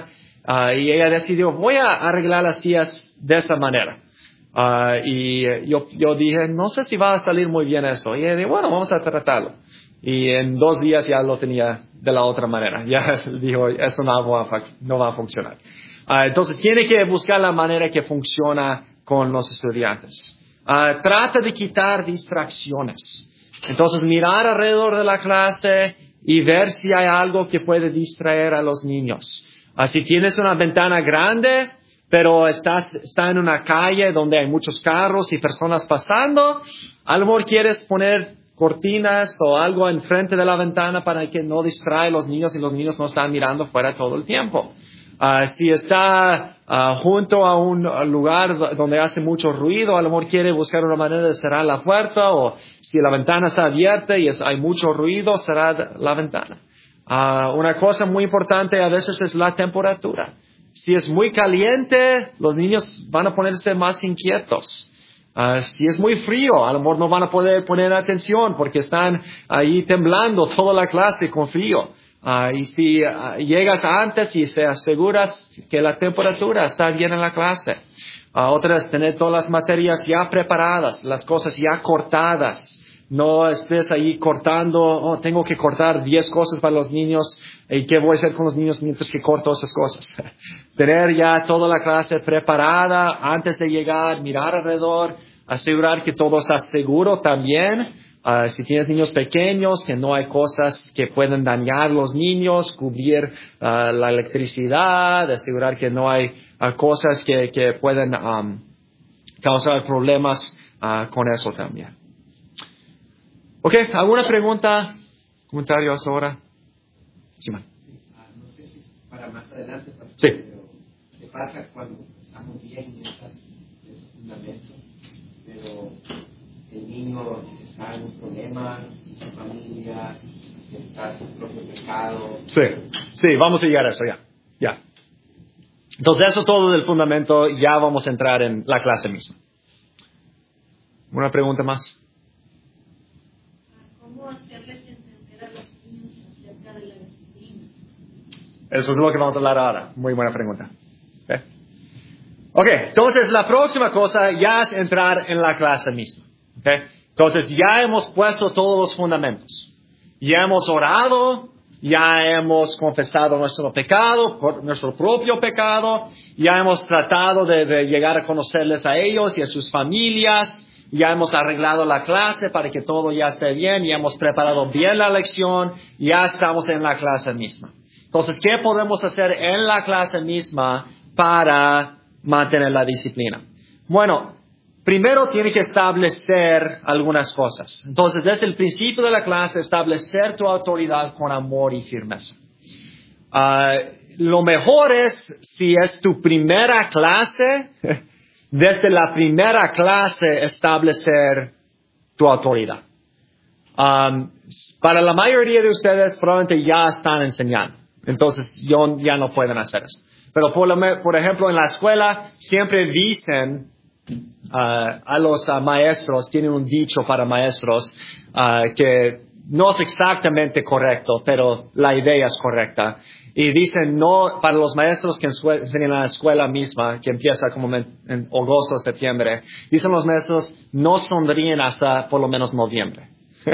Uh, y ella decidió, voy a arreglar las sillas de esa manera. Uh, y eh, yo, yo dije, no sé si va a salir muy bien eso. Y ella dijo, bueno, vamos a tratarlo. Y en dos días ya lo tenía de la otra manera. Ya dijo, eso no va a, no va a funcionar. Uh, entonces tiene que buscar la manera que funciona con los estudiantes. Uh, trata de quitar distracciones. Entonces mirar alrededor de la clase y ver si hay algo que puede distraer a los niños. Uh, si tienes una ventana grande, pero estás, está en una calle donde hay muchos carros y personas pasando, a lo mejor quieres poner cortinas o algo enfrente de la ventana para que no distrae a los niños y los niños no están mirando fuera todo el tiempo. Uh, si está uh, junto a un lugar donde hace mucho ruido, a lo mejor quiere buscar una manera de cerrar la puerta, o si la ventana está abierta y es, hay mucho ruido, cerrar la ventana. Uh, una cosa muy importante a veces es la temperatura. Si es muy caliente, los niños van a ponerse más inquietos. Uh, si es muy frío, a lo mejor no van a poder poner atención porque están ahí temblando toda la clase con frío. Uh, y si uh, llegas antes y te aseguras que la temperatura está bien en la clase. Uh, otra es tener todas las materias ya preparadas, las cosas ya cortadas. No estés ahí cortando, oh, tengo que cortar diez cosas para los niños, ¿y qué voy a hacer con los niños mientras que corto esas cosas? Tener ya toda la clase preparada antes de llegar, mirar alrededor, asegurar que todo está seguro también. Uh, si tienes niños pequeños, que no hay cosas que pueden dañar a los niños, cubrir uh, la electricidad, asegurar que no hay uh, cosas que, que pueden um, causar problemas uh, con eso también. Ok, ¿alguna pregunta, comentarios ahora? Sí, man. Ah, no sé si para más adelante, sí. Pero ¿qué pasa cuando estamos bien en estas, esos fundamentos, pero el niño está en un problema, y su familia está en su propio pecado? Sí, sí, vamos a llegar a eso ya, ya. Entonces eso todo del fundamento, ya vamos a entrar en la clase misma. ¿Una pregunta más? ¿Cómo hacerles entender a los niños acerca de la disciplina? Eso es lo que vamos a hablar ahora. Muy buena pregunta. ¿Okay? Ok, entonces la próxima cosa ya es entrar en la clase misma. ¿Okay? Entonces ya hemos puesto todos los fundamentos. Ya hemos orado, ya hemos confesado nuestro pecado, por nuestro propio pecado, ya hemos tratado de, de llegar a conocerles a ellos y a sus familias. Ya hemos arreglado la clase para que todo ya esté bien, ya hemos preparado bien la lección, ya estamos en la clase misma. Entonces, ¿qué podemos hacer en la clase misma para mantener la disciplina? Bueno, primero tiene que establecer algunas cosas. Entonces, desde el principio de la clase, establecer tu autoridad con amor y firmeza. Uh, lo mejor es, si es tu primera clase, desde la primera clase establecer tu autoridad. Um, para la mayoría de ustedes probablemente ya están enseñando. Entonces yo, ya no pueden hacer eso. Pero por, lo, por ejemplo en la escuela siempre dicen uh, a los uh, maestros, tienen un dicho para maestros uh, que no es exactamente correcto, pero la idea es correcta. Y dicen, no, para los maestros que enseñan en la escuela misma, que empieza como en, en agosto o septiembre, dicen los maestros, no sonríen hasta por lo menos noviembre.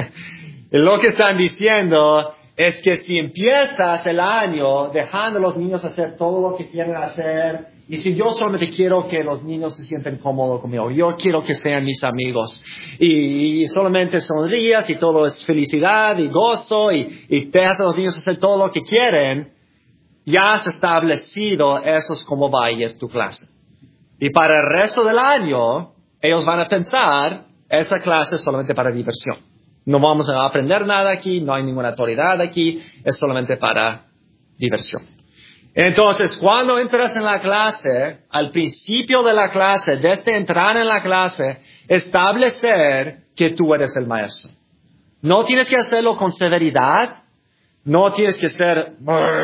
Y lo que están diciendo es que si empiezas el año dejando a los niños hacer todo lo que quieren hacer, y si yo solamente quiero que los niños se sienten cómodos conmigo, yo quiero que sean mis amigos, y, y solamente sonrías y todo es felicidad y gozo, y, y dejas a los niños hacer todo lo que quieren, ya has establecido eso es como va a ir tu clase. Y para el resto del año, ellos van a pensar, esa clase es solamente para diversión. No vamos a aprender nada aquí, no hay ninguna autoridad aquí, es solamente para diversión. Entonces, cuando entras en la clase, al principio de la clase, desde entrar en la clase, establecer que tú eres el maestro. No tienes que hacerlo con severidad. No tienes que ser,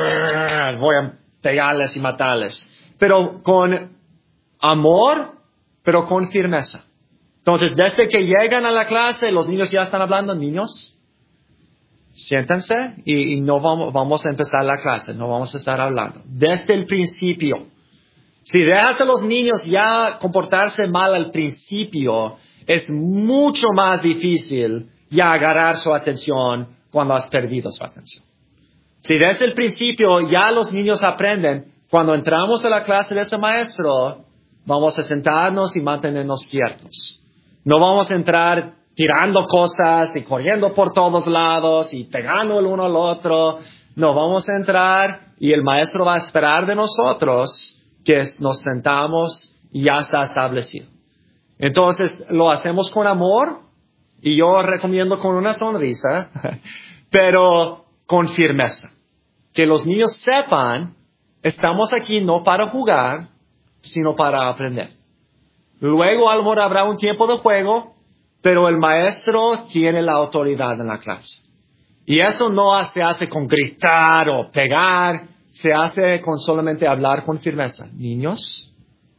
voy a pegarles y matarles, pero con amor, pero con firmeza. Entonces, desde que llegan a la clase, los niños ya están hablando, niños, Siéntense y, y no vamos, vamos a empezar la clase, no vamos a estar hablando. Desde el principio. Si dejas a los niños ya comportarse mal al principio, es mucho más difícil ya agarrar su atención cuando has perdido su atención. Si desde el principio ya los niños aprenden, cuando entramos a la clase de ese maestro, vamos a sentarnos y mantenernos quietos. No vamos a entrar tirando cosas y corriendo por todos lados y pegando el uno al otro. No, vamos a entrar y el maestro va a esperar de nosotros que nos sentamos y ya está establecido. Entonces, lo hacemos con amor y yo recomiendo con una sonrisa, pero con firmeza. Que los niños sepan, estamos aquí no para jugar, sino para aprender. Luego, a lo mejor habrá un tiempo de juego, pero el maestro tiene la autoridad en la clase. Y eso no se hace con gritar o pegar, se hace con solamente hablar con firmeza. Niños,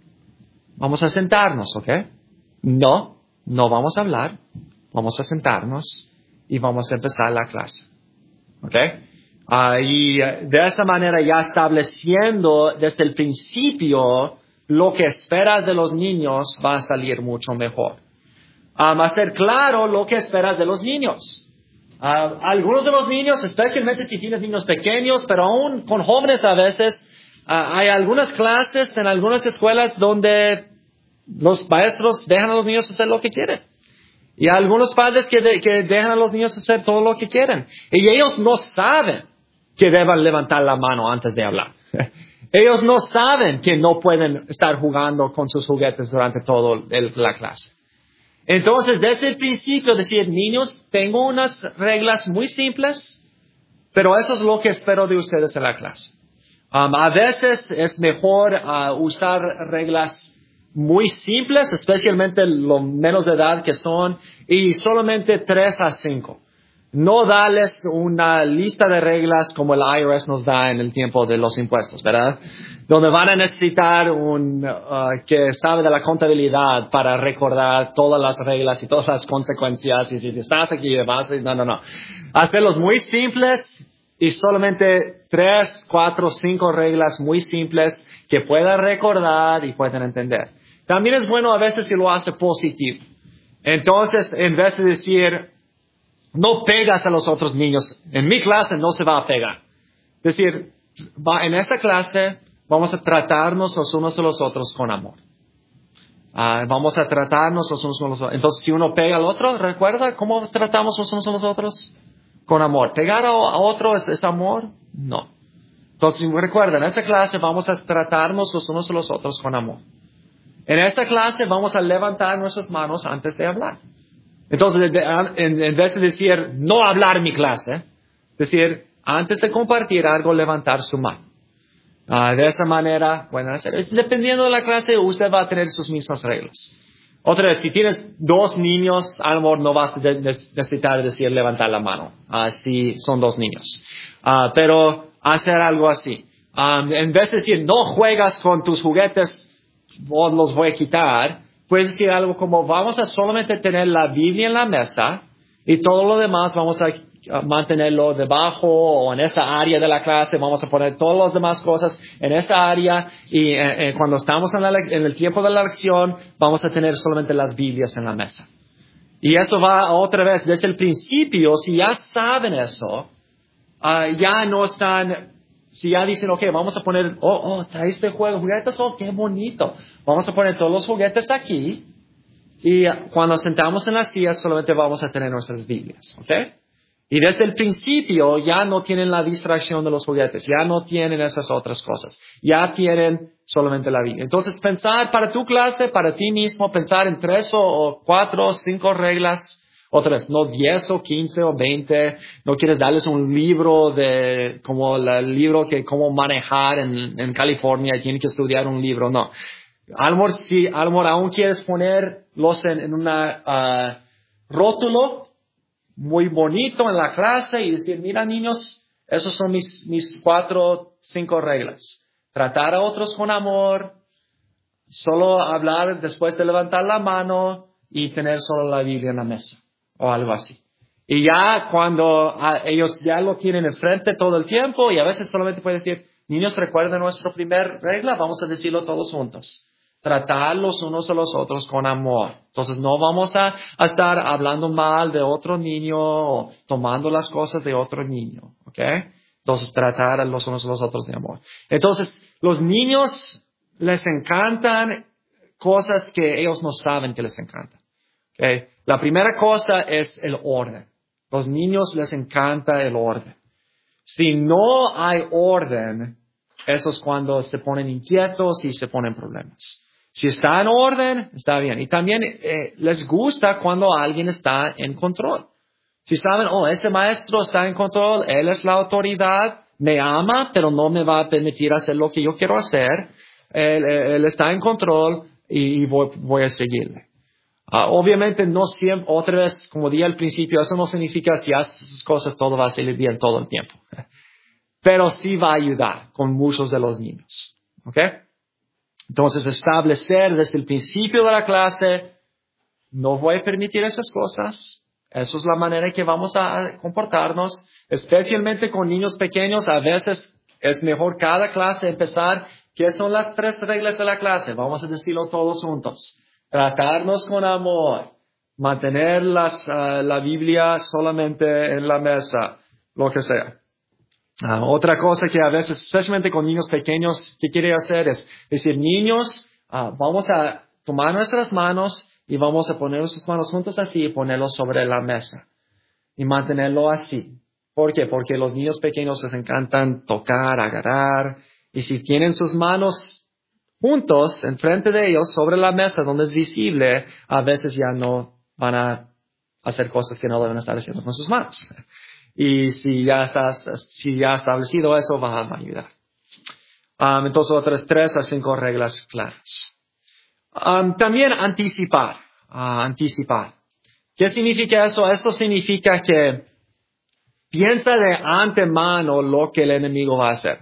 vamos a sentarnos, ¿ok? No, no vamos a hablar, vamos a sentarnos y vamos a empezar la clase, ¿ok? Uh, y uh, de esa manera ya estableciendo desde el principio lo que esperas de los niños va a salir mucho mejor. Um, hacer claro lo que esperas de los niños. Uh, algunos de los niños, especialmente si tienes niños pequeños, pero aún con jóvenes a veces, uh, hay algunas clases en algunas escuelas donde los maestros dejan a los niños hacer lo que quieren. Y hay algunos padres que, de, que dejan a los niños hacer todo lo que quieren. Y ellos no saben que deban levantar la mano antes de hablar. Ellos no saben que no pueden estar jugando con sus juguetes durante toda la clase. Entonces, desde el principio, decir, niños, tengo unas reglas muy simples, pero eso es lo que espero de ustedes en la clase. Um, a veces es mejor uh, usar reglas muy simples, especialmente lo menos de edad que son, y solamente tres a cinco. No darles una lista de reglas como el I R S nos da en el tiempo de los impuestos, ¿verdad? Donde van a necesitar un uh, que sabe de la contabilidad para recordar todas las reglas y todas las consecuencias. Y si estás aquí de base, no, no, no. Hacerlos muy simples y solamente tres, cuatro, cinco reglas muy simples que puedan recordar y puedan entender. También es bueno a veces si lo hace positivo. Entonces, en vez de decir, no pegas a los otros niños. En mi clase no se va a pegar. Es decir, va, en esta clase vamos a tratarnos los unos a los otros con amor. Uh, vamos a tratarnos los unos a los otros. Entonces, si uno pega al otro, ¿recuerda cómo tratamos los unos a los otros? Con amor. ¿Pegar a, a otro es, es amor? No. Entonces, recuerda, en esta clase vamos a tratarnos los unos a los otros con amor. En esta clase vamos a levantar nuestras manos antes de hablar. Entonces, en, en vez de decir, no hablar en mi clase, decir, antes de compartir algo, levantar su mano. Uh, de esa manera, pueden hacer. Dependiendo de la clase, usted va a tener sus mismas reglas. Otra vez, si tienes dos niños, a lo mejor no vas a de, de, necesitar decir levantar la mano, uh, si son dos niños. Uh, pero hacer algo así. Um, en vez de decir, no juegas con tus juguetes, o los voy a quitar, puedes decir algo como, vamos a solamente tener la Biblia en la mesa y todo lo demás vamos a mantenerlo debajo o en esa área de la clase, vamos a poner todas las demás cosas en esa área y eh, eh, cuando estamos en, la, en el tiempo de la lección vamos a tener solamente las Biblias en la mesa. Y eso va otra vez, desde el principio, si ya saben eso, uh, ya no están... Si ya dicen, ok, vamos a poner, oh, oh, trae este juego, juguetes, oh, qué bonito. Vamos a poner todos los juguetes aquí. Y cuando sentamos en las sillas, solamente vamos a tener nuestras Biblias, ¿ok? Y desde el principio ya no tienen la distracción de los juguetes, ya no tienen esas otras cosas. Ya tienen solamente la Biblia. Entonces, pensar para tu clase, para ti mismo, pensar en tres o cuatro o cinco reglas. Otra vez, no diez o quince o veinte, no quieres darles un libro de, como el libro que cómo manejar en, en California y tienen que estudiar un libro, no. A lo mejor, si, a lo mejor aún quieres ponerlos en, en una, uh, rótulo muy bonito en la clase y decir, mira niños, esos son mis, mis cuatro, cinco reglas. Tratar a otros con amor, solo hablar después de levantar la mano y tener solo la Biblia en la mesa. O algo así. Y ya cuando ah, ellos ya lo tienen enfrente todo el tiempo, y a veces solamente puede decir, niños, recuerden nuestra primera regla, vamos a decirlo todos juntos. Tratar los unos a los otros con amor. Entonces no vamos a, a estar hablando mal de otro niño o tomando las cosas de otro niño. ¿Ok? Entonces tratar a los unos a los otros de amor. Entonces los niños les encantan cosas que ellos no saben que les encantan. ¿Ok? La primera cosa es el orden. Los niños les encanta el orden. Si no hay orden, eso es cuando se ponen inquietos y se ponen problemas. Si está en orden, está bien. Y también eh, les gusta cuando alguien está en control. Si saben, oh, ese maestro está en control, él es la autoridad, me ama, pero no me va a permitir hacer lo que yo quiero hacer. Él, él está en control y, y voy, voy a seguirle. Uh, obviamente no siempre, otra vez, como dije al principio, eso no significa si haces esas cosas todo va a salir bien todo el tiempo. Pero sí va a ayudar con muchos de los niños. ¿Ok? Entonces, establecer desde el principio de la clase, no voy a permitir esas cosas. Esa es la manera en que vamos a comportarnos, especialmente con niños pequeños. A veces es mejor cada clase empezar. ¿Qué son las tres reglas de la clase? Vamos a decirlo todos juntos. Tratarnos con amor, mantener las, uh, la Biblia solamente en la mesa, lo que sea. Uh, otra cosa que a veces, especialmente con niños pequeños, que quiere hacer es decir, niños, uh, vamos a tomar nuestras manos y vamos a poner nuestras manos juntos así y ponerlos sobre la mesa. Y mantenerlo así. ¿Por qué? Porque los niños pequeños les encantan tocar, agarrar. Y si tienen sus manos juntos, enfrente de ellos, sobre la mesa donde es visible, a veces ya no van a hacer cosas que no deben estar haciendo con sus manos. Y si ya está, si ya ha establecido eso, va a ayudar. Um, entonces, otras tres a cinco reglas claras. Um, también anticipar. Uh, anticipar. ¿Qué significa eso? Esto significa que piensa de antemano lo que el enemigo va a hacer.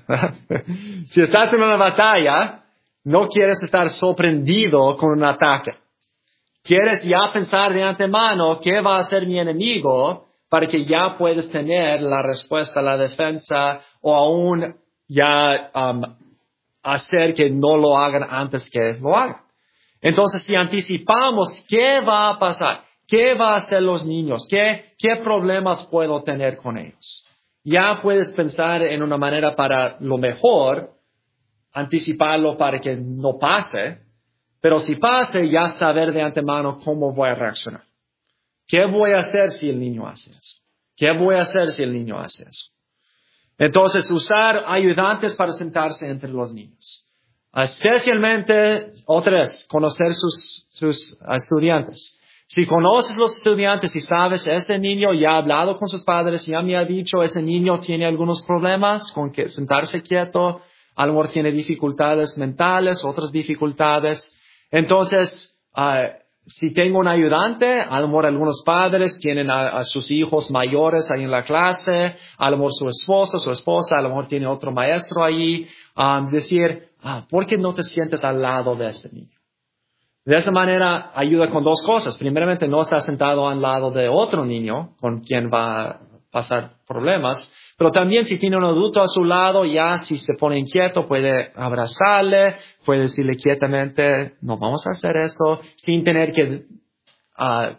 Si estás en una batalla, no quieres estar sorprendido con un ataque. Quieres ya pensar de antemano qué va a hacer mi enemigo para que ya puedas tener la respuesta, la defensa, o aún ya um, hacer que no lo hagan antes que lo hagan. Entonces, si anticipamos qué va a pasar, qué va a hacer los niños, qué, qué problemas puedo tener con ellos, ya puedes pensar en una manera para lo mejor, anticiparlo para que no pase, pero si pase, ya saber de antemano cómo voy a reaccionar. ¿Qué voy a hacer si el niño hace eso? ¿Qué voy a hacer si el niño hace eso? Entonces, usar ayudantes para sentarse entre los niños. Especialmente, otra vez, conocer sus, sus estudiantes. Si conoces los estudiantes y sabes, ese niño ya ha hablado con sus padres, ya me ha dicho, ese niño tiene algunos problemas con que sentarse quieto, a lo mejor tiene dificultades mentales, otras dificultades. Entonces, uh, si tengo un ayudante, a lo mejor algunos padres tienen a, a sus hijos mayores ahí en la clase, a lo mejor su esposa, su esposa, a lo mejor tiene otro maestro ahí, um, decir, ah, ¿por qué no te sientes al lado de ese niño? De esa manera ayuda con dos cosas. Primeramente, no está sentado al lado de otro niño con quien va a pasar problemas, pero también si tiene un adulto a su lado, ya si se pone inquieto, puede abrazarle, puede decirle quietamente, no vamos a hacer eso, sin tener que uh,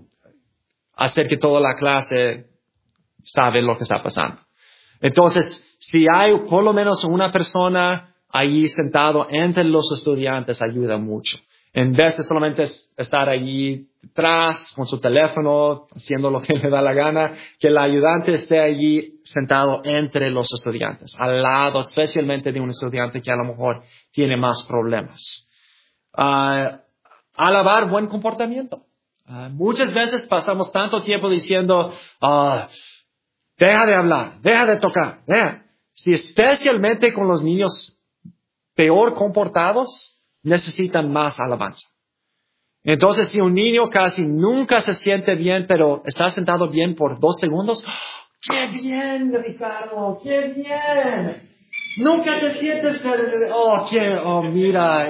hacer que toda la clase sabe lo que está pasando. Entonces, si hay por lo menos una persona allí sentado entre los estudiantes, ayuda mucho. En vez de solamente estar allí detrás con su teléfono, haciendo lo que le da la gana, que el ayudante esté allí sentado entre los estudiantes, al lado especialmente de un estudiante que a lo mejor tiene más problemas. Uh, alabar buen comportamiento. Uh, muchas veces pasamos tanto tiempo diciendo, uh, deja de hablar, deja de tocar, deja. Si especialmente con los niños peor comportados, necesitan más alabanza. Entonces, si un niño casi nunca se siente bien, pero está sentado bien por dos segundos, ¡qué bien, Ricardo! ¡Qué bien! Nunca te sientes, oh, qué, oh, mira.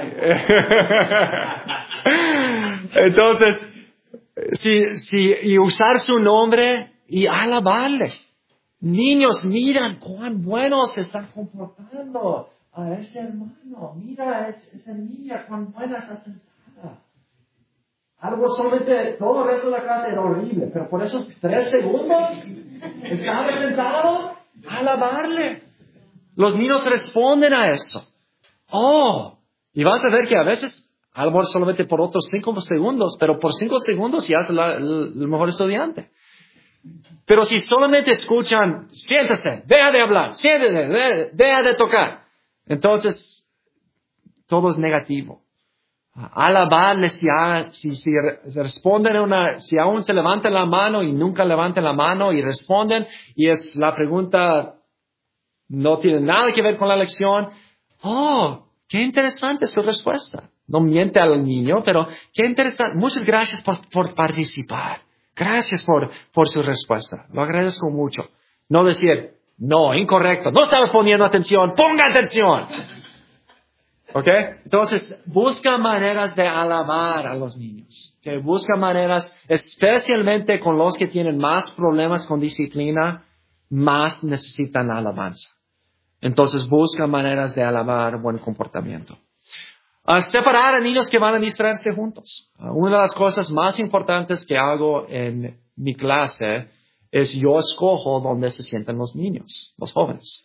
Entonces, si, si, y usar su nombre y alabarle. Niños, miran cuán bueno se están comportando a ese hermano. Mira es, esa niña, cuán buena está sentada. Algo solamente, todo el resto de la clase era horrible, pero por esos tres segundos estaba sentado a alabarle. Los niños responden a eso. Oh, y vas a ver que a veces, a lo mejor solamente por otros cinco segundos, pero por cinco segundos ya es la, el, el mejor estudiante. Pero si solamente escuchan, siéntese, deja de hablar, siéntese, de, deja de tocar, entonces todo es negativo. Alabarles si, si, si responden una, si aún se levantan la mano y nunca levantan la mano y responden, y es la pregunta, no tiene nada que ver con la lección. Oh, qué interesante su respuesta. No miente al niño, pero qué interesante. Muchas gracias por, por participar. Gracias por, por su respuesta. Lo agradezco mucho. No decir, no, incorrecto, no estabas poniendo atención, ponga atención. ¿Ok? Entonces, busca maneras de alabar a los niños. ¿Okay? Busca maneras, especialmente con los que tienen más problemas con disciplina, más necesitan la alabanza. Entonces, busca maneras de alabar buen comportamiento. Uh, separar a niños que van a distraerse juntos. Uh, una de las cosas más importantes que hago en mi clase es yo escojo dónde se sientan los niños, los jóvenes.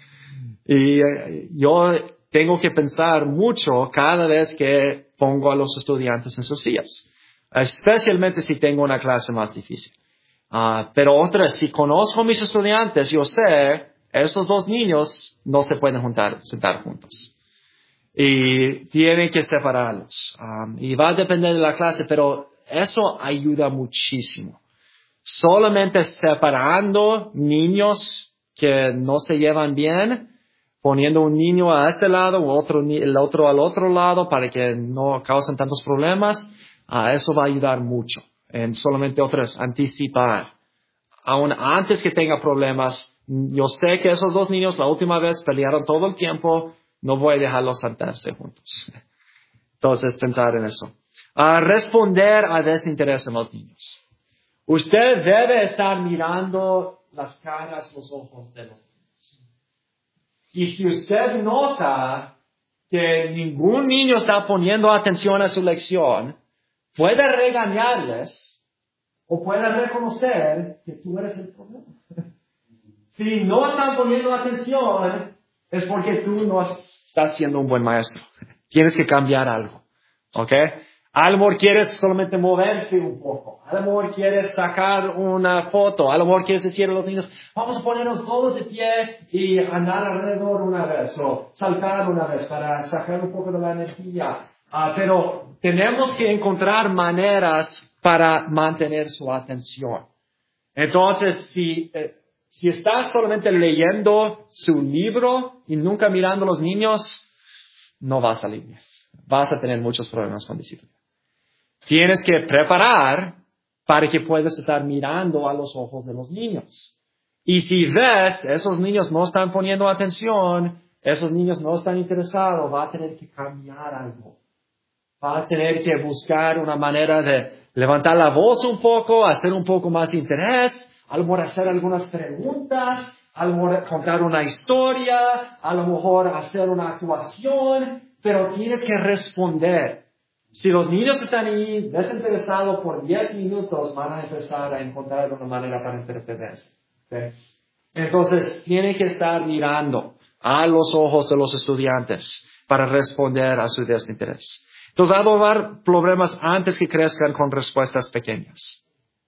y uh, yo tengo que pensar mucho cada vez que pongo a los estudiantes en sus sillas, especialmente si tengo una clase más difícil. Uh, pero otra, si conozco a mis estudiantes, yo sé, esos dos niños no se pueden juntar, sentar juntos. Y tienen que separarlos. Um, y va a depender de la clase, pero eso ayuda muchísimo. Solamente separando niños que no se llevan bien, poniendo un niño a este lado o otro, el otro al otro lado para que no causen tantos problemas, uh, eso va a ayudar mucho. En solamente otras, anticipar. Aún antes que tenga problemas, yo sé que esos dos niños la última vez pelearon todo el tiempo, no voy a dejarlos sentarse juntos. Entonces, pensar en eso. Uh, responder a desinterés en los niños. Usted debe estar mirando las caras, los ojos de los niños. Y si usted nota que ningún niño está poniendo atención a su lección, puede regañarles o puede reconocer que tú eres el problema. Si no están poniendo atención, es porque tú no estás siendo un buen maestro. Tienes que cambiar algo. ¿Ok? A lo mejor quieres solamente moverse un poco. A lo mejor quieres sacar una foto. A lo mejor quieres decir a los niños, vamos a ponernos todos de pie y andar alrededor una vez. O saltar una vez para sacar un poco de la energía. Uh, pero tenemos que encontrar maneras para mantener su atención. Entonces, si... Eh, Si estás solamente leyendo su libro y nunca mirando a los niños, no va a salir bien. Vas a tener muchos problemas con disciplina. Tienes que preparar para que puedas estar mirando a los ojos de los niños. Y si ves, esos niños no están poniendo atención, esos niños no están interesados, va a tener que cambiar algo. Va a tener que buscar una manera de levantar la voz un poco, hacer un poco más de interés, a lo mejor hacer algunas preguntas, a lo mejor contar una historia, a lo mejor hacer una actuación, pero tienes que responder. Si los niños están ahí desinteresados por diez minutos, van a empezar a encontrar una manera para entretenerse. ¿Okay? Entonces, tienen que estar mirando a los ojos de los estudiantes para responder a su desinterés. Entonces, va a haber problemas antes que crezcan con respuestas pequeñas.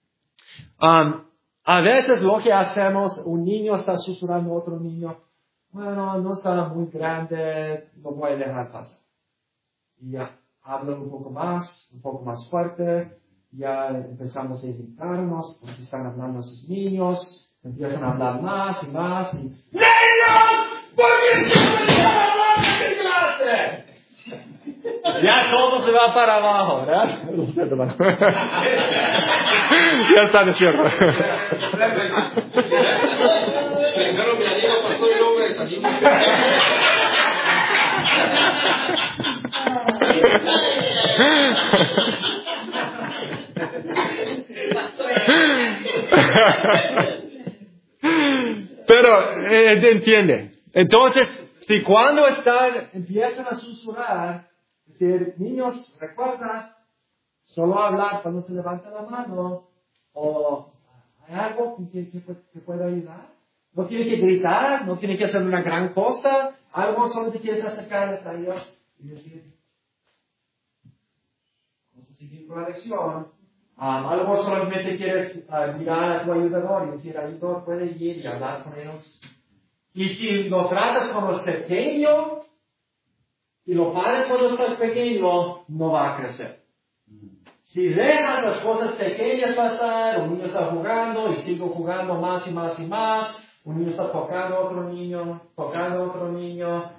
Um, A veces lo que hacemos, un niño está susurrando a otro niño, bueno, no está muy grande, lo voy a dejar pasar. Y ya hablan un poco más, un poco más fuerte, ya empezamos a irritarnos porque están hablando esos niños, empiezan a hablar más y más y ¡niños! ¿Por qué se van a hablar en mi clase? Ya todo se va para abajo, ¿verdad? Lo siento, hermano. Ya está, de cierto. Primero me animo, pastor, y luego me desanimo. Pero, eh, entiende. Entonces, si cuando están, empiezan a susurrar, es decir, niños, recuerda, solo hablar cuando se levanta la mano, o hay algo que, que, que pueda ayudar. No tiene que gritar, no tiene que hacer una gran cosa, algo solo te quieres acercar a ellos y decir, vamos a seguir con la lección. Um, algo solamente quieres uh, mirar a tu ayudador y decir, ayudador puede ir y hablar con ellos. Y si lo tratas como es pequeño, y lo pares cuando estás pequeño, no va a crecer. Si dejas las cosas pequeñas pasar, un niño está jugando y sigue jugando más y más y más, un niño está tocando a otro niño, tocando a otro niño,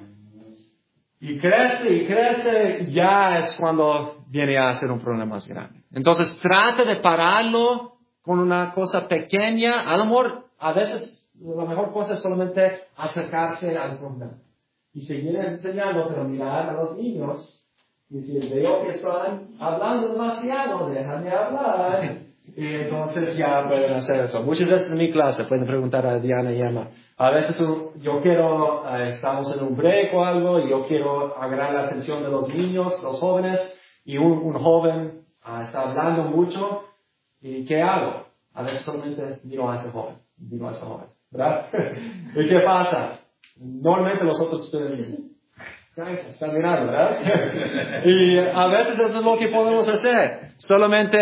y crece y crece, ya es cuando viene a ser un problema más grande. Entonces trata de pararlo con una cosa pequeña. A lo mejor, a veces, la mejor cosa es solamente acercarse al problema. Y seguir enseñando, pero mirar a los niños y decir, veo que están hablando demasiado, déjame hablar. Y entonces ya pueden hacer eso. Muchas veces en mi clase pueden preguntar a Diana y Emma. A veces yo quiero, eh, estamos en un break o algo, y yo quiero agarrar la atención de los niños, los jóvenes, y un, un joven uh, está hablando mucho, ¿y qué hago? A veces solamente miro a este joven, miro a este joven, ¿verdad? ¿Y qué pasa? Normalmente los otros estudiantes están mirando, ¿verdad? Y a veces eso es lo que podemos hacer, solamente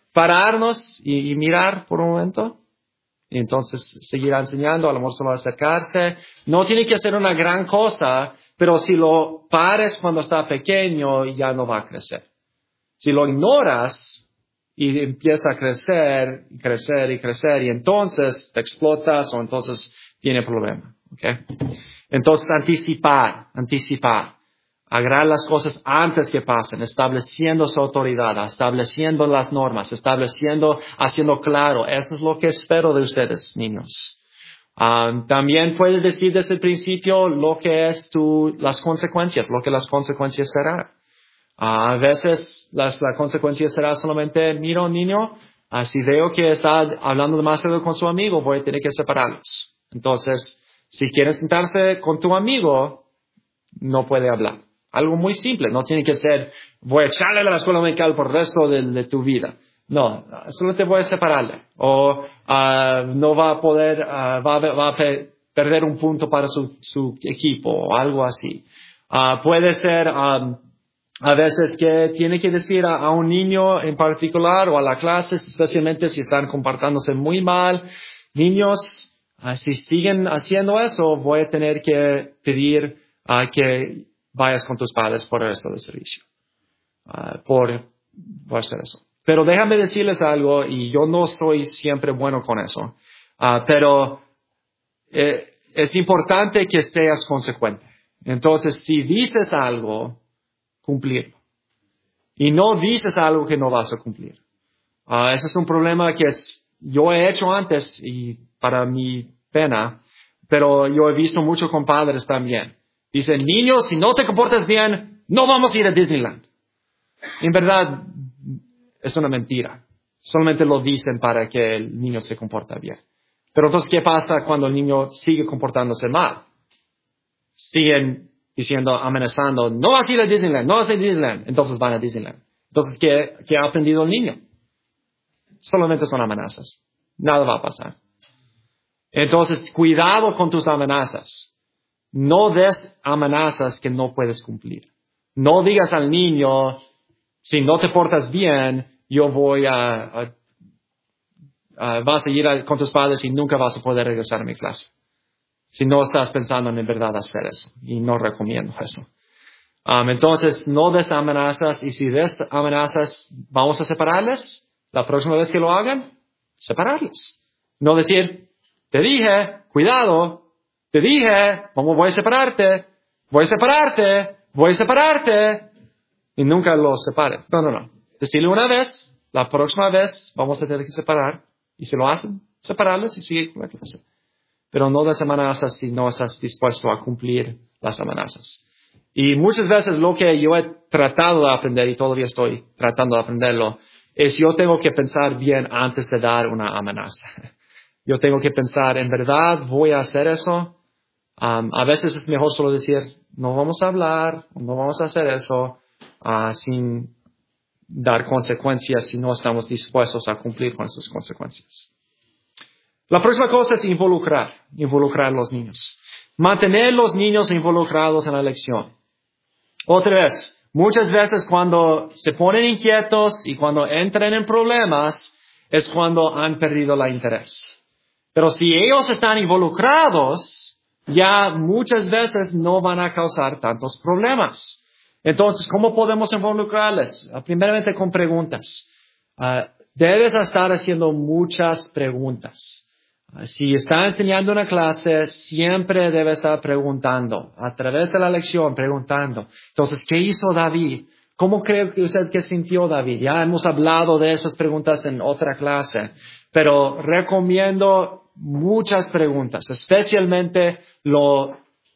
pararnos y, y mirar por un momento. Y entonces seguirá enseñando, a lo mejor solo acercarse. No tiene que hacer una gran cosa, pero si lo pares cuando está pequeño, ya no va a crecer. Si lo ignoras y empieza a crecer, y crecer y crecer, y entonces te explotas o entonces viene el problema. ¿Okay? Entonces anticipar, anticipar. Agarrar las cosas antes que pasen, estableciendo su autoridad, estableciendo las normas, estableciendo, haciendo claro. Eso es lo que espero de ustedes, niños. Um, también puedes decir desde el principio lo que es tu, las consecuencias, lo que las consecuencias serán. Uh, a veces las, la consecuencia será solamente, mira, niño, uh, si veo que está hablando demasiado con su amigo, voy a tener que separarlos. Entonces, si quieres sentarse con tu amigo, no puede hablar. Algo muy simple, no tiene que ser, voy a echarle a la escuela dominical por el resto de, de tu vida. No, solo te voy a separarle. O uh, no va a poder, uh, va, va a pe- perder un punto para su, su equipo o algo así. Uh, puede ser um, a veces que tiene que decir a, a un niño en particular o a la clase, especialmente si están comportándose muy mal. Niños, uh, si siguen haciendo eso, voy a tener que pedir uh, que vayas con tus padres por el resto del servicio. Uh, por, por hacer eso. Pero déjame decirles algo, y yo no soy siempre bueno con eso. Uh, pero eh, es importante que seas consecuente. Entonces, si dices algo, cumplirlo. Y no dices algo que no vas a cumplir. Uh, ese es un problema que es, yo he hecho antes, y para mi pena, pero yo he visto mucho con padres también. Dicen, niños, si no te comportas bien, no vamos a ir a Disneyland. En verdad, es una mentira. Solamente lo dicen para que el niño se comporte bien. Pero entonces, ¿qué pasa cuando el niño sigue comportándose mal? Siguen diciendo, amenazando, no vas a ir a Disneyland, no vas a ir a Disneyland. Entonces van a Disneyland. Entonces, ¿qué, qué ha aprendido el niño? Solamente son amenazas. Nada va a pasar. Entonces, cuidado con tus amenazas. No des amenazas que no puedes cumplir. No digas al niño, si no te portas bien, yo voy a, a, a vas a ir a, con tus padres y nunca vas a poder regresar a mi clase. Si no estás pensando en verdad hacer eso. Y no recomiendo eso. Um, entonces, no des amenazas, y si des amenazas, vamos a separarles. La próxima vez que lo hagan, separarles. No decir, te dije, cuidado. Te dije, ¿cómo voy a separarte? Voy a separarte, voy a separarte. Y nunca los separe. No, no, no. Decirle una vez, la próxima vez vamos a tener que separar. Y si lo hacen, separarles y sigue con la clase. Pero no des amenazas si no estás dispuesto a cumplir las amenazas. Y muchas veces lo que yo he tratado de aprender, y todavía estoy tratando de aprenderlo, es yo tengo que pensar bien antes de dar una amenaza. Yo tengo que pensar, ¿en verdad voy a hacer eso? Um, a veces es mejor solo decir, no vamos a hablar, no vamos a hacer eso, uh, sin dar consecuencias si no estamos dispuestos a cumplir con esas consecuencias. La próxima cosa es involucrar, involucrar a los niños. Mantener los niños involucrados en la lección. Otra vez, muchas veces cuando se ponen inquietos y cuando entran en problemas es cuando han perdido el interés. Pero si ellos están involucrados, ya muchas veces no van a causar tantos problemas. Entonces, ¿cómo podemos involucrarles? Primeramente con preguntas. Uh, debes estar haciendo muchas preguntas. Uh, si está enseñando una clase, siempre debe estar preguntando. A través de la lección, preguntando. Entonces, ¿qué hizo David? ¿Cómo cree usted que sintió David? Ya hemos hablado de esas preguntas en otra clase. Pero recomiendo muchas preguntas, especialmente lo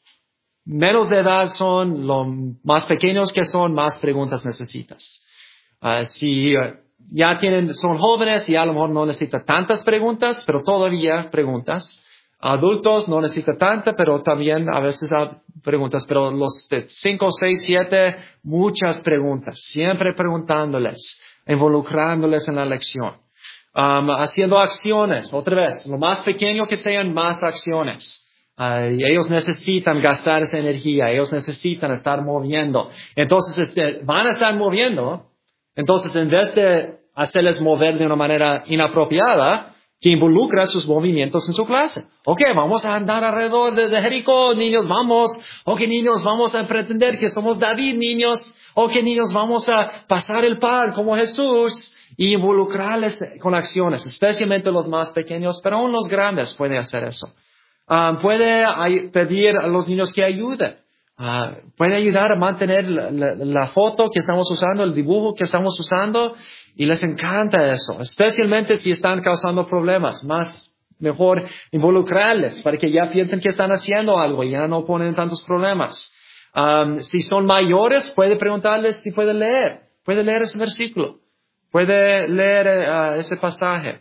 menos de edad son, lo más pequeños que son, más preguntas necesitas. Uh, si uh, ya tienen, son jóvenes y a lo mejor no necesitan tantas preguntas, pero todavía preguntas. Adultos no necesitan tantas, pero también a veces hay preguntas. Pero los de cinco, seis, siete, muchas preguntas. Siempre preguntándoles, involucrándoles en la lección. Um, haciendo acciones, otra vez, lo más pequeño que sean, más acciones. Uh, y ellos necesitan gastar esa energía, ellos necesitan estar moviendo. Entonces, este, van a estar moviendo. Entonces, en vez de hacerles mover de una manera inapropiada, que involucra sus movimientos en su clase. Ok, vamos a andar alrededor de, de Jericó, niños, vamos. Ok, niños, vamos a pretender que somos David, niños. Ok, niños, vamos a pasar el pan como Jesús. Y involucrarles con acciones, especialmente los más pequeños, pero aún los grandes pueden hacer eso. Um, puede ay- pedir a los niños que ayuden. Uh, puede ayudar a mantener la, la, la foto que estamos usando, el dibujo que estamos usando, y les encanta eso, especialmente si están causando problemas. Más mejor involucrarles para que ya piensen que están haciendo algo y ya no ponen tantos problemas. Um, si son mayores, puede preguntarles si pueden leer. Puede leer ese versículo. Puede leer uh, ese pasaje.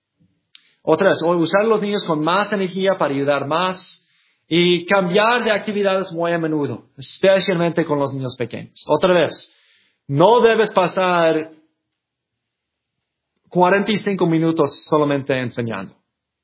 Otra vez, usar a los niños con más energía para ayudar más y cambiar de actividades muy a menudo, especialmente con los niños pequeños. Otra vez, no debes pasar cuarenta y cinco minutos solamente enseñando.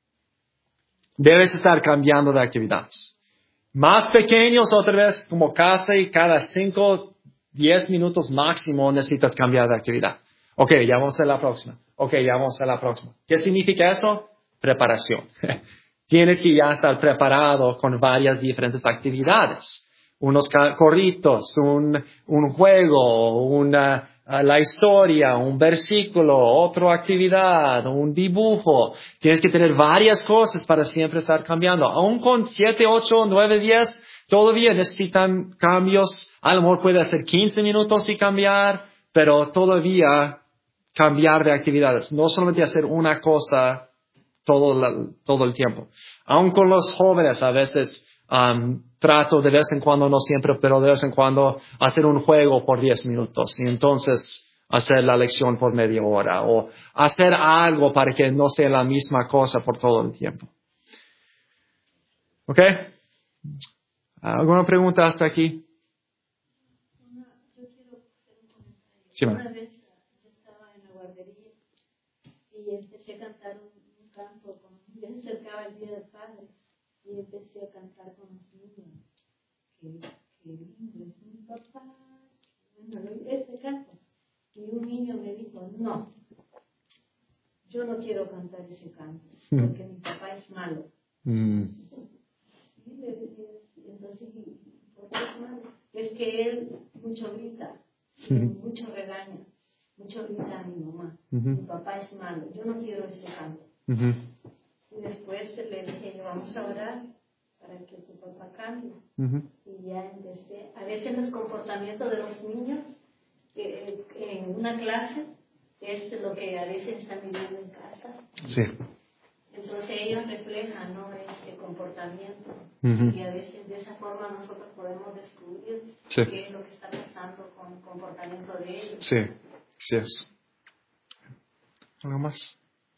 Debes estar cambiando de actividades. Más pequeños, otra vez, como casi cada cinco, diez minutos máximo necesitas cambiar de actividad. Ok, ya vamos a la próxima. Ok, ya vamos a la próxima. ¿Qué significa eso? Preparación. Tienes que ya estar preparado con varias diferentes actividades. Unos corritos, un, un juego, una, la historia, un versículo, otra actividad, un dibujo. Tienes que tener varias cosas para siempre estar cambiando. Aún con siete, ocho, nueve, diez, todavía necesitan cambios. A lo mejor puede hacer quince minutos y cambiar, pero todavía cambiar de actividades. No solamente hacer una cosa todo, la, todo el tiempo. Aún con los jóvenes a veces um, trato de vez en cuando, no siempre, pero de vez en cuando hacer un juego por diez minutos y entonces hacer la lección por media hora o hacer algo para que no sea la misma cosa por todo el tiempo. ¿Ok? ¿Alguna pregunta hasta aquí? Una, yo quiero hacer un comentario. Sí, Una vez yo estaba en la guardería y empecé a cantar un, un canto, con, ya se acercaba el Día del Padre y empecé a cantar con los niños. Qué, qué lindo es mi papá. Bueno, ese canto. Y un niño me dijo, no, yo no quiero cantar ese canto porque mi papá es malo. Mm. Y le decía, entonces, ¿por qué es malo? Es que él mucho grita, mucho regaña, mucho grita a mi mamá. Uh-huh. Mi papá es malo, yo no quiero ese canto. Uh-huh. Y después le dije, vamos a orar para que tu papá cambie. Uh-huh. Y ya empecé, a veces los comportamientos de los niños eh, en una clase es lo que a veces están viviendo en casa. Sí. Entonces ellos reflejan, ¿no?, este comportamiento. Uh-huh. Y a veces de esa forma nosotros podemos descubrir Sí. qué es lo que está pasando con el comportamiento de ellos. Sí, sí es. ¿Algo más?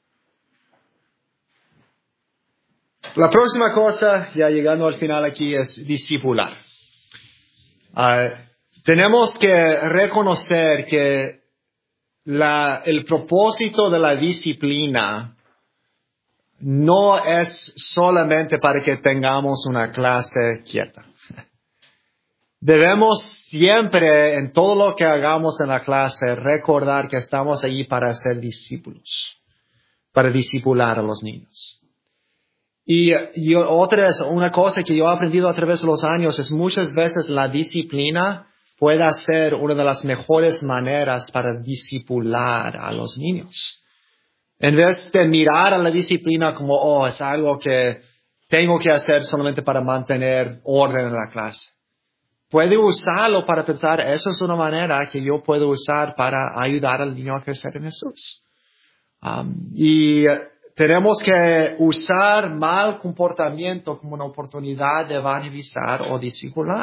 La próxima cosa, ya llegando al final aquí, es discipular. Uh, tenemos que reconocer que la, el propósito de la disciplina no es solamente para que tengamos una clase quieta. Debemos siempre, en todo lo que hagamos en la clase, recordar que estamos allí para ser discípulos, para discipular a los niños. Y, y otra es una cosa que yo he aprendido a través de los años es muchas veces la disciplina puede ser una de las mejores maneras para discipular a los niños. En vez de mirar a la disciplina como, oh, es algo que tengo que hacer solamente para mantener orden en la clase. Puede usarlo para pensar, eso es una manera que yo puedo usar para ayudar al niño a crecer en Jesús. Um, y tenemos que usar mal comportamiento como una oportunidad de evangelizar o discipular.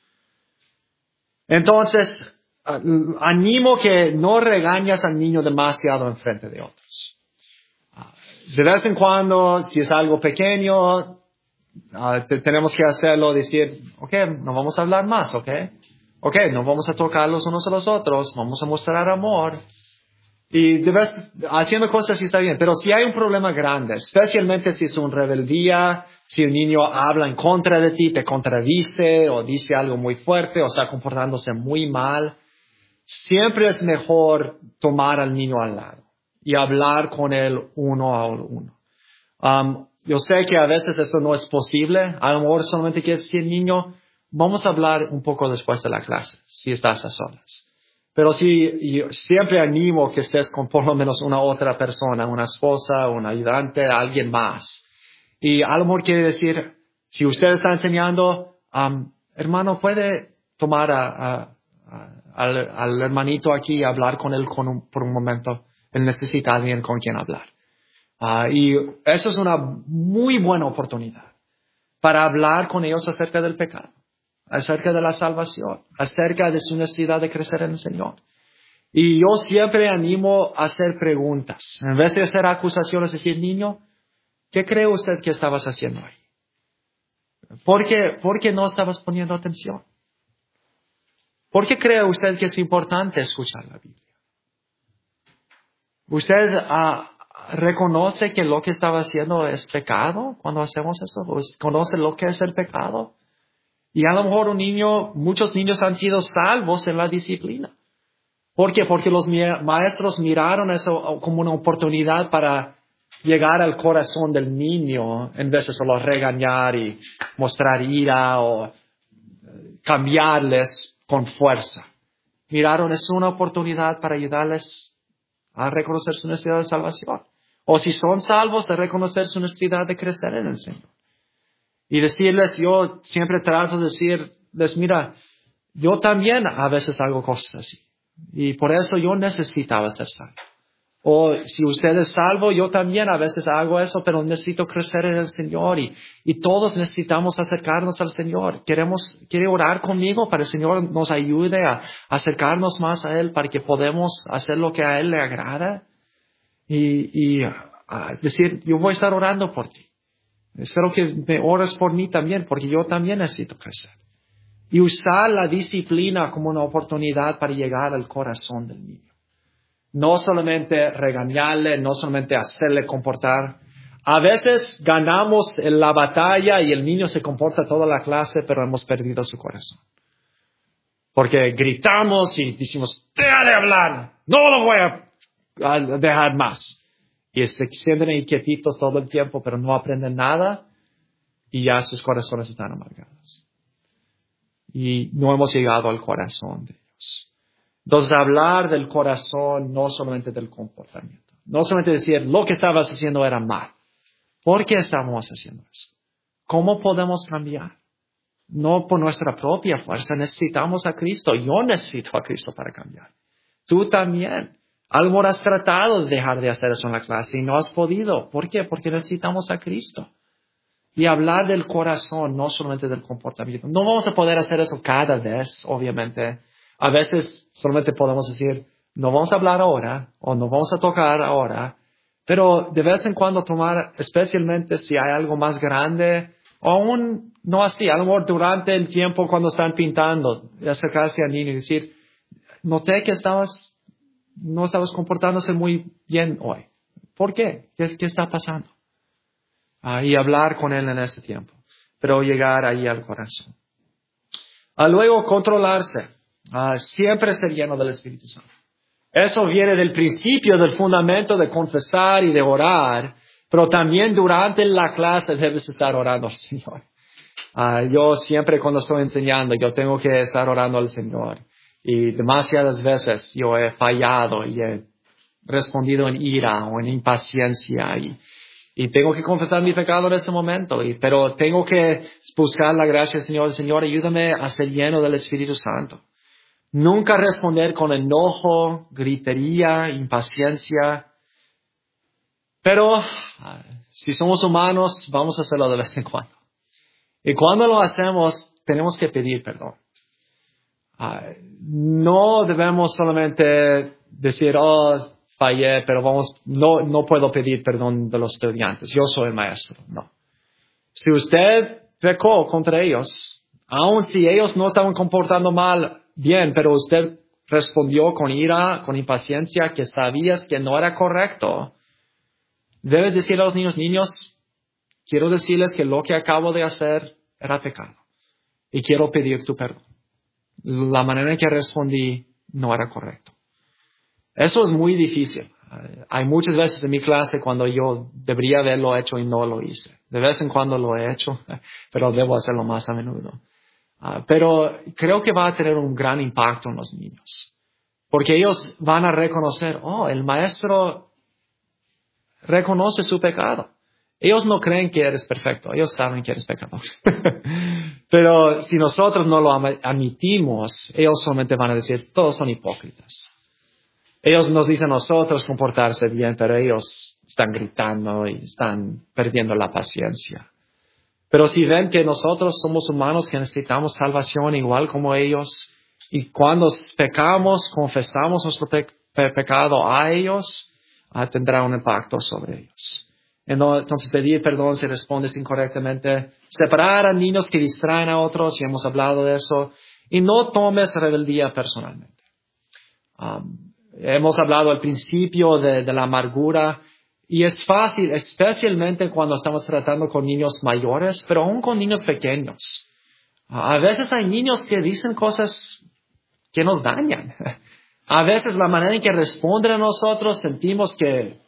Entonces, uh, animo que no regañes al niño demasiado en frente de otros. Uh, de vez en cuando, si es algo pequeño, uh, te, tenemos que hacerlo, decir, ok, no vamos a hablar más, ok. Ok, no vamos a tocar los unos a los otros, vamos a mostrar amor. Y de vez, haciendo cosas sí está bien, pero si hay un problema grande, especialmente si es una rebeldía, si el niño habla en contra de ti, te contradice o dice algo muy fuerte o está comportándose muy mal, siempre es mejor tomar al niño al lado y hablar con él uno a uno. Um, yo sé que a veces eso no es posible, a lo mejor solamente quieres decir, niño, vamos a hablar un poco después de la clase, si estás a solas. Pero sí, yo siempre animo que estés con por lo menos una otra persona, una esposa, un ayudante, alguien más. Y a lo mejor quiere decir, si usted está enseñando, um, hermano, puede tomar a, a, a, al, al hermanito aquí y hablar con él con un, por un momento. Él necesita a alguien con quien hablar. Uh, y eso es una muy buena oportunidad para hablar con ellos acerca del pecado, acerca de la salvación, acerca de su necesidad de crecer en el Señor. Y yo siempre animo a hacer preguntas. En vez de hacer acusaciones, decir, niño, ¿qué cree usted que estabas haciendo ahí? ¿Por qué, ¿Por qué no estabas poniendo atención? ¿Por qué cree usted que es importante escuchar la Biblia? ¿Usted uh, reconoce que lo que estaba haciendo es pecado cuando hacemos eso? ¿Conoce lo que es el pecado? Y a lo mejor un niño, muchos niños han sido salvos en la disciplina. ¿Por qué? Porque los maestros miraron eso como una oportunidad para llegar al corazón del niño en vez de solo regañar y mostrar ira o cambiarles con fuerza. Miraron es una oportunidad para ayudarles a reconocer su necesidad de salvación. O si son salvos, de reconocer su necesidad de crecer en el Señor. Y decirles, yo siempre trato de decirles, mira, yo también a veces hago cosas así. Y por eso yo necesitaba ser salvo. O si usted es salvo, yo también a veces hago eso, pero necesito crecer en el Señor. Y, y todos necesitamos acercarnos al Señor. Queremos, quiere orar conmigo para que el Señor nos ayude a, a acercarnos más a Él, para que podamos hacer lo que a Él le agrada. Y, y a decir, yo voy a estar orando por ti. Espero que me ores por mí también, porque yo también necesito crecer. Y usar la disciplina como una oportunidad para llegar al corazón del niño. No solamente regañarle, no solamente hacerle comportar. A veces ganamos la batalla y el niño se comporta toda la clase, pero hemos perdido su corazón. Porque gritamos y decimos, deja de hablar, no lo voy a dejar más. Y se sienten ahí quietitos todo el tiempo, pero no aprenden nada y ya sus corazones están amargados. Y no hemos llegado al corazón de Dios. Entonces, hablar del corazón, no solamente del comportamiento. No solamente decir, lo que estabas haciendo era mal. ¿Por qué estamos haciendo eso? ¿Cómo podemos cambiar? No por nuestra propia fuerza, necesitamos a Cristo. Yo necesito a Cristo para cambiar. Tú también. Algo has tratado de dejar de hacer eso en la clase y no has podido. ¿Por qué? Porque necesitamos a Cristo. Y hablar del corazón, no solamente del comportamiento. No vamos a poder hacer eso cada vez, obviamente. A veces solamente podemos decir, no vamos a hablar ahora, o no vamos a tocar ahora, pero de vez en cuando tomar, especialmente si hay algo más grande, o aún no así, a lo mejor durante el tiempo cuando están pintando, acercarse al niño y decir, noté que estabas, no estabas comportándose muy bien hoy. ¿Por qué? ¿Qué, qué está pasando? Ah, y hablar con él en ese tiempo, pero llegar ahí al corazón. Ah, luego, controlarse. Ah, siempre ser lleno del Espíritu Santo. Eso viene del principio, del fundamento de confesar y de orar, pero también durante la clase debes estar orando al Señor. Uh, yo siempre cuando estoy enseñando, yo tengo que estar orando al Señor. Y demasiadas veces yo he fallado y he respondido en ira o en impaciencia. Y, y tengo que confesar mi pecado en ese momento. Y, pero tengo que buscar la gracia del Señor. Señor, ayúdame a ser lleno del Espíritu Santo. Nunca responder con enojo, gritería, impaciencia. Pero si somos humanos, vamos a hacerlo de vez en cuando. Y cuando lo hacemos, tenemos que pedir perdón. No debemos solamente decir, oh, fallé, pero vamos, no, no puedo pedir perdón de los estudiantes. Yo soy el maestro. No. Si usted pecó contra ellos, aun si ellos no estaban comportando mal, bien, pero usted respondió con ira, con impaciencia, que sabías que no era correcto, debes decirle a los niños, niños, quiero decirles que lo que acabo de hacer era pecado. Y quiero pedir tu perdón. La manera en que respondí no era correcto. Eso es muy difícil. Hay muchas veces en mi clase cuando yo debería haberlo hecho y no lo hice. De vez en cuando lo he hecho, pero debo hacerlo más a menudo. Uh, pero creo que va a tener un gran impacto en los niños. Porque ellos van a reconocer, oh, el maestro reconoce su pecado. Ellos no creen que eres perfecto, ellos saben que eres pecador. Pero si nosotros no lo admitimos, ellos solamente van a decir, todos son hipócritas. Ellos nos dicen a nosotros comportarse bien, pero ellos están gritando y están perdiendo la paciencia. Pero si ven que nosotros somos humanos que necesitamos salvación igual como ellos, y cuando pecamos, confesamos nuestro pe- pe- pecado a ellos, ah, tendrá un impacto sobre ellos. Entonces, pedir perdón si respondes incorrectamente, separar a niños que distraen a otros, y hemos hablado de eso, y no tomes rebeldía personalmente. Um, hemos hablado al principio de, de la amargura, y es fácil, especialmente cuando estamos tratando con niños mayores, pero aún con niños pequeños. Uh, a veces hay niños que dicen cosas que nos dañan. A veces la manera en que responden a nosotros sentimos que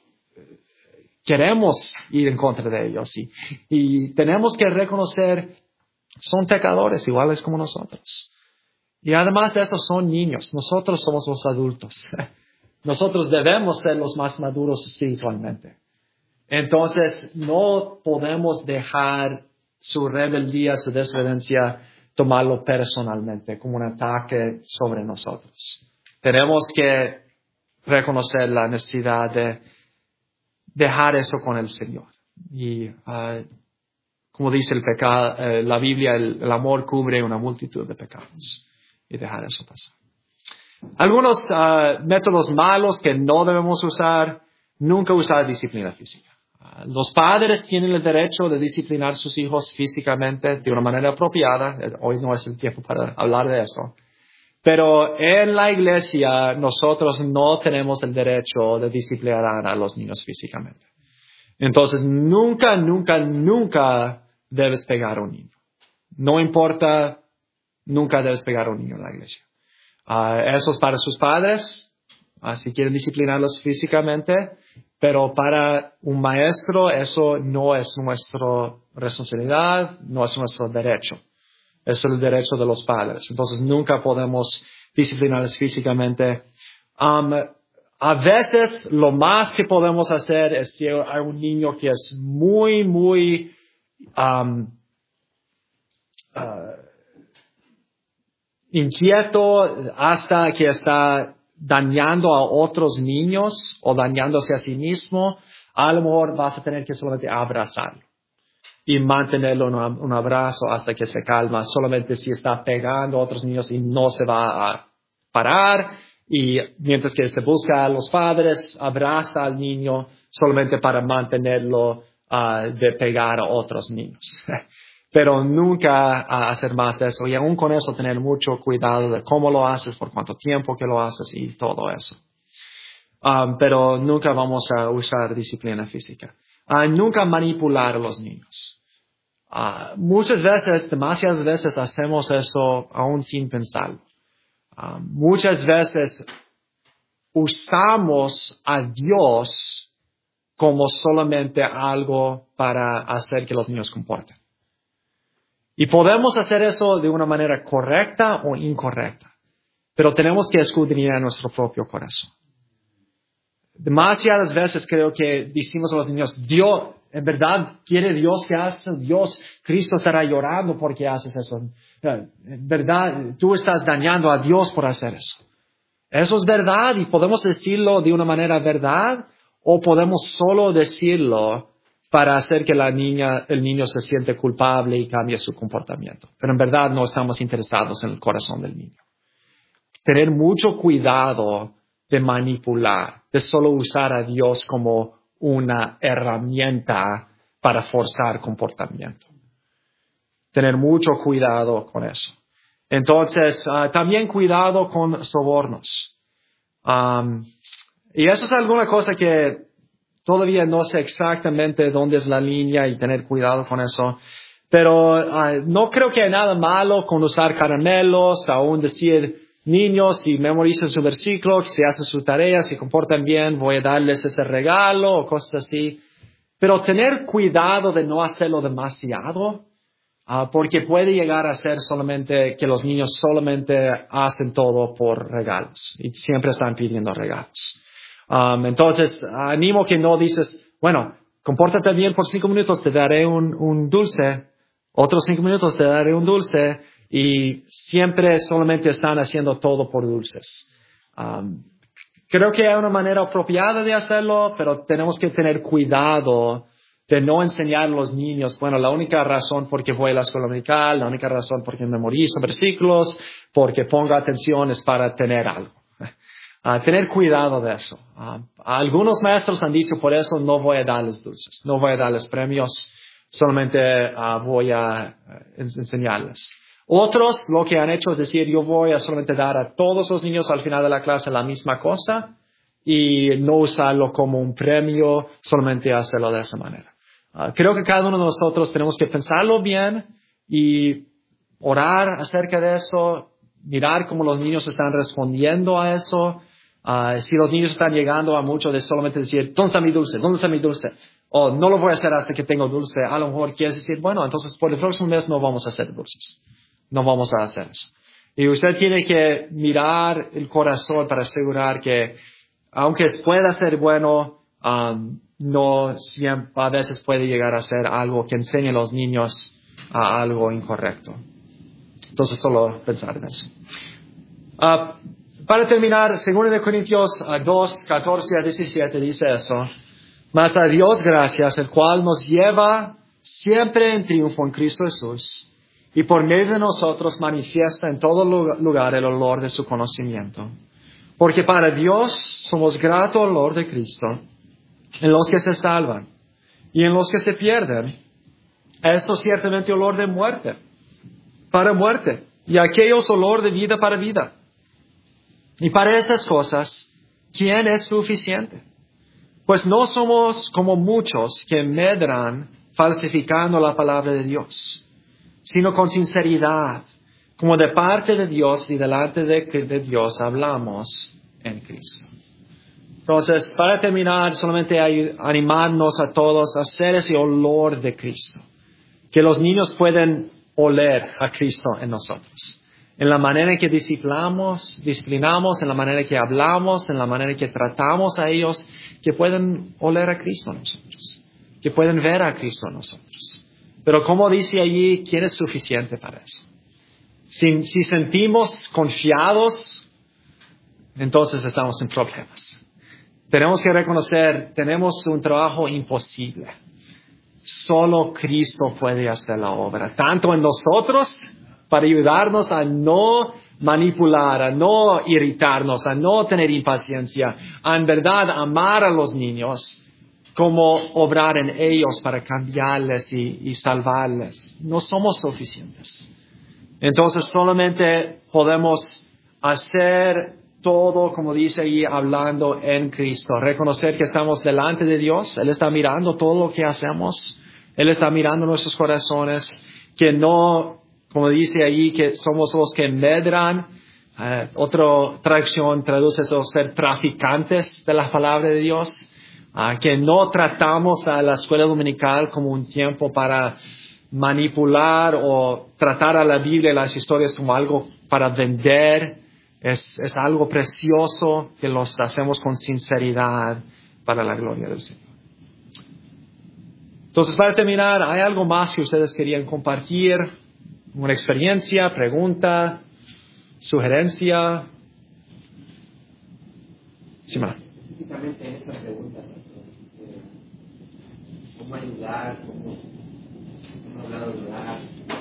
queremos ir en contra de ellos y, y tenemos que reconocer, son pecadores iguales como nosotros. Y además de eso son niños, nosotros somos los adultos. Nosotros debemos ser los más maduros espiritualmente. Entonces no podemos dejar su rebeldía, su desobediencia, tomarlo personalmente como un ataque sobre nosotros. Tenemos que reconocer la necesidad de dejar eso con el Señor. Y uh, como dice el pecado, eh, la Biblia, el, el amor cubre una multitud de pecados. Y dejar eso pasar. Algunos uh, métodos malos que no debemos usar, nunca usar disciplina física. Uh, los padres tienen el derecho de disciplinar a sus hijos físicamente de una manera apropiada. Hoy no es el tiempo para hablar de eso. Pero en la iglesia nosotros no tenemos el derecho de disciplinar a los niños físicamente. Entonces nunca, nunca, nunca debes pegar a un niño. No importa, nunca debes pegar a un niño en la iglesia. Uh, eso es para sus padres, uh, si quieren disciplinarlos físicamente, pero para un maestro eso no es nuestra responsabilidad, no es nuestro derecho. Es el derecho de los padres. Entonces, nunca podemos disciplinarles físicamente. Um, a veces, lo más que podemos hacer es si hay un niño que es muy, muy um, uh, inquieto hasta que está dañando a otros niños o dañándose a sí mismo, a lo mejor vas a tener que solamente abrazarlo y mantenerlo en un abrazo hasta que se calma. Solamente si está pegando a otros niños y no se va a parar, y mientras que se busca a los padres, abraza al niño solamente para mantenerlo uh, de pegar a otros niños. Pero nunca uh, hacer más de eso. Y aún con eso tener mucho cuidado de cómo lo haces, por cuánto tiempo que lo haces y todo eso. Um, pero nunca vamos a usar disciplina física. Uh, nunca manipular a los niños. Uh, muchas veces, demasiadas veces hacemos eso aún sin pensarlo. Uh, muchas veces usamos a Dios como solamente algo para hacer que los niños comporten. Y podemos hacer eso de una manera correcta o incorrecta, pero tenemos que escudriñar nuestro propio corazón. Demasiadas veces creo que decimos a los niños, Dios, ¿en verdad quiere Dios que haces eso? Dios, Cristo estará llorando porque haces eso. En verdad, tú estás dañando a Dios por hacer eso. Eso es verdad y podemos decirlo de una manera verdad o podemos solo decirlo para hacer que la niña, el niño se siente culpable y cambie su comportamiento. Pero en verdad no estamos interesados en el corazón del niño. Tener mucho cuidado de manipular, de solo usar a Dios como una herramienta para forzar comportamiento. Tener mucho cuidado con eso. Entonces, uh, también cuidado con sobornos. Um, y eso es alguna cosa que todavía no sé exactamente dónde es la línea y tener cuidado con eso. Pero uh, no creo que hay nada malo con usar caramelos, aún decir, niños, si memorizan su versículo, si hacen su tarea, si comportan bien, voy a darles ese regalo o cosas así. Pero tener cuidado de no hacerlo demasiado, uh, porque puede llegar a ser solamente que los niños solamente hacen todo por regalos y siempre están pidiendo regalos. Um, entonces, animo que no dices, bueno, compórtate bien por cinco minutos, te daré un, un dulce, otros cinco minutos te daré un dulce, y siempre solamente están haciendo todo por dulces. Um, creo que hay una manera apropiada de hacerlo, pero tenemos que tener cuidado de no enseñar a los niños, bueno, la única razón por que voy a la escuela dominical, la única razón por que memorizo versículos, porque pongo atención es para tener algo. Uh, tener cuidado de eso. Uh, algunos maestros han dicho, por eso no voy a darles dulces, no voy a darles premios, solamente uh, voy a uh, enseñarles. Otros lo que han hecho es decir, yo voy a solamente dar a todos los niños al final de la clase la misma cosa y no usarlo como un premio, solamente hacerlo de esa manera. Uh, creo que cada uno de nosotros tenemos que pensarlo bien y orar acerca de eso, mirar cómo los niños están respondiendo a eso. Uh, si los niños están llegando a mucho de solamente decir, ¿dónde está mi dulce? ¿Dónde está mi dulce? O no lo voy a hacer hasta que tengo dulce. A lo mejor quieres decir, bueno, entonces por el próximo mes no vamos a hacer dulces. No vamos a hacer eso. Y usted tiene que mirar el corazón para asegurar que, aunque pueda ser bueno, um, no siempre, a veces puede llegar a ser algo que enseñe a los niños a algo incorrecto. Entonces, solo pensar en eso. Uh, para terminar, segundo de Corintios uh, dos, catorce a diecisiete dice eso. Mas a Dios gracias, el cual nos lleva siempre en triunfo en Cristo Jesús, y por medio de nosotros manifiesta en todo lugar el olor de su conocimiento. Porque para Dios somos grato olor de Cristo en los que se salvan y en los que se pierden. Esto ciertamente olor de muerte para muerte, y aquellos olor de vida para vida. Y para estas cosas, ¿quién es suficiente? Pues no somos como muchos que medran falsificando la palabra de Dios, sino con sinceridad, como de parte de Dios y delante de, de Dios hablamos en Cristo. Entonces, para terminar, solamente hay, animarnos a todos a hacer ese olor de Cristo, que los niños pueden oler a Cristo en nosotros. En la manera en que disciplinamos, disciplinamos, en la manera en que hablamos, en la manera en que tratamos a ellos, que pueden oler a Cristo en nosotros, que pueden ver a Cristo en nosotros. Pero como dice allí, ¿quién es suficiente para eso? Si, si sentimos confiados, entonces estamos en problemas. Tenemos que reconocer, tenemos un trabajo imposible. Solo Cristo puede hacer la obra, tanto en nosotros, para ayudarnos a no manipular, a no irritarnos, a no tener impaciencia, a en verdad amar a los niños, como obrar en ellos para cambiarles y, y salvarles. No somos suficientes. Entonces solamente podemos hacer todo, como dice ahí, hablando en Cristo. Reconocer que estamos delante de Dios. Él está mirando todo lo que hacemos. Él está mirando nuestros corazones. Que no, como dice ahí, que somos los que medran. Uh, otra traducción traduce eso, ser traficantes de la palabra de Dios. Uh, que no tratamos a la escuela dominical como un tiempo para manipular o tratar a la Biblia y las historias como algo para vender. Es, es algo precioso que los hacemos con sinceridad para la gloria del Señor. Entonces, para terminar, ¿hay algo más que ustedes querían compartir? ¿Una experiencia, pregunta, sugerencia? Sí, ma. Específicamente en esa pregunta, eh, ¿cómo ayudar? ¿Cómo, cómo hablar de orar?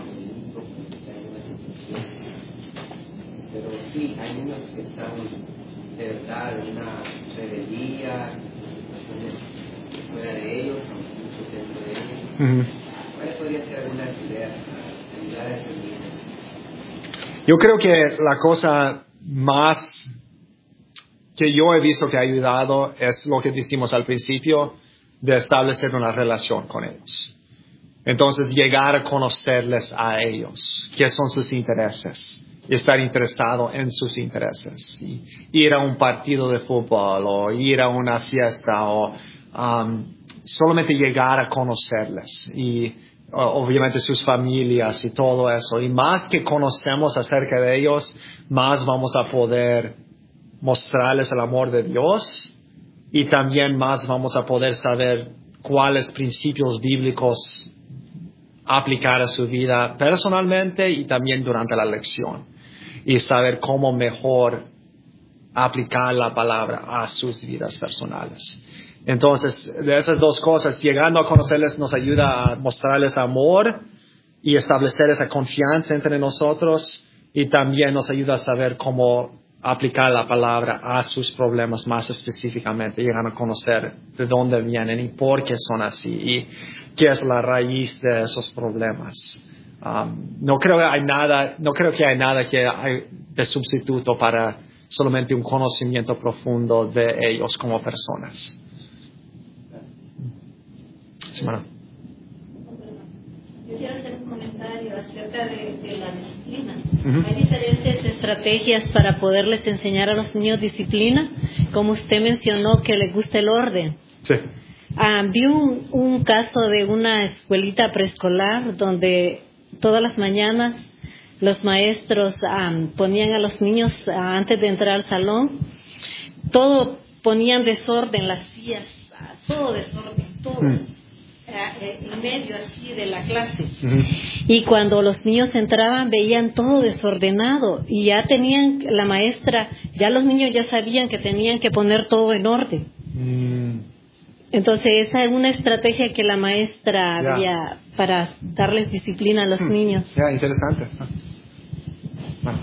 Pero sí, hay niños que están de verdad en una rebeldía, situaciones fuera de ellos, incluso dentro de ellos. Uh-huh. ¿Cuáles podrían ser algunas ideas para ayudar a esos niños? Yo creo que la cosa más que yo he visto que ha ayudado es lo que decimos al principio, de establecer una relación con ellos. Entonces, llegar a conocerles a ellos, qué son sus intereses. Y estar interesado en sus intereses. Y ir a un partido de fútbol o ir a una fiesta o um, solamente llegar a conocerles. Y uh, obviamente sus familias y todo eso. Y más que conocemos acerca de ellos, más vamos a poder mostrarles el amor de Dios. Y también más vamos a poder saber cuáles principios bíblicos aplicar a su vida personalmente y también durante la lección. Y saber cómo mejor aplicar la palabra a sus vidas personales. Entonces, de esas dos cosas, llegando a conocerles nos ayuda a mostrarles amor y establecer esa confianza entre nosotros, y también nos ayuda a saber cómo aplicar la palabra a sus problemas más específicamente, llegando a conocer de dónde vienen y por qué son así y qué es la raíz de esos problemas. Um, no creo que hay nada, no creo que hay nada que hay de sustituto para solamente un conocimiento profundo de ellos como personas. Sí, bueno. Yo quiero hacer un comentario acerca de, de la disciplina. Uh-huh. Hay diferentes estrategias para poderles enseñar a los niños disciplina, como usted mencionó que les gusta el orden. Sí. Ah, vi un, un caso de una escuelita preescolar donde todas las mañanas los maestros um, ponían a los niños uh, antes de entrar al salón, todo ponían desorden, las sillas, uh, todo desorden, todo mm. uh, en medio así de la clase. Mm-hmm. Y cuando los niños entraban veían todo desordenado y ya tenían, la maestra, ya los niños ya sabían que tenían que poner todo en orden. Mm. Entonces esa es una estrategia que la maestra yeah. había para darles disciplina a los hmm. niños. Ya, yeah, interesante. Bueno.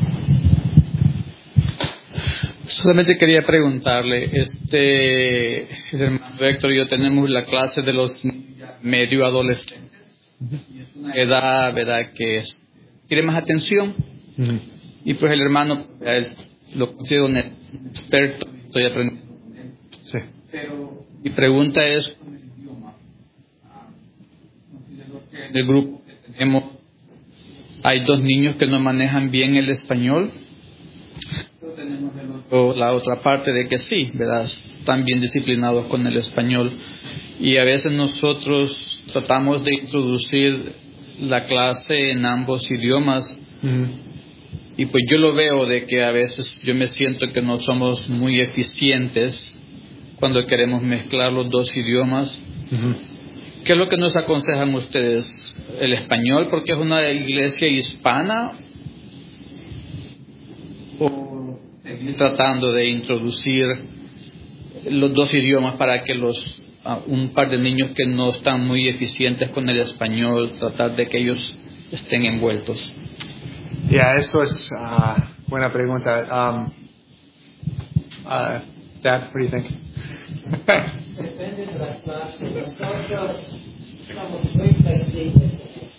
Solamente quería preguntarle, este, el hermano Héctor y yo tenemos la clase de los medio adolescentes. Uh-huh. Y es una edad, ¿verdad?, que es, quiere más atención. Uh-huh. Y pues el hermano es, lo considero un experto, estoy aprendiendo con él. Sí. Pero mi pregunta es con el idioma. Considero que en el grupo que tenemos hay dos niños que no manejan bien el español. Pero tenemos el otro, la otra parte de que sí, ¿verdad?, están bien disciplinados con el español. Y a veces nosotros tratamos de introducir la clase en ambos idiomas. Uh-huh. Y pues yo lo veo de que a veces yo me siento que no somos muy eficientes cuando queremos mezclar los dos idiomas. Uh-huh. ¿Qué es lo que nos aconsejan ustedes? ¿El español porque es una iglesia hispana? ¿O seguir tratando de introducir los dos idiomas para que los uh, un par de niños que no están muy eficientes con el español, tratar de que ellos estén envueltos? Ya, yeah, eso es uh, buena pregunta. Um, uh, Dad, what do you think? Depende de la clase. Nosotros somos muy flexibles.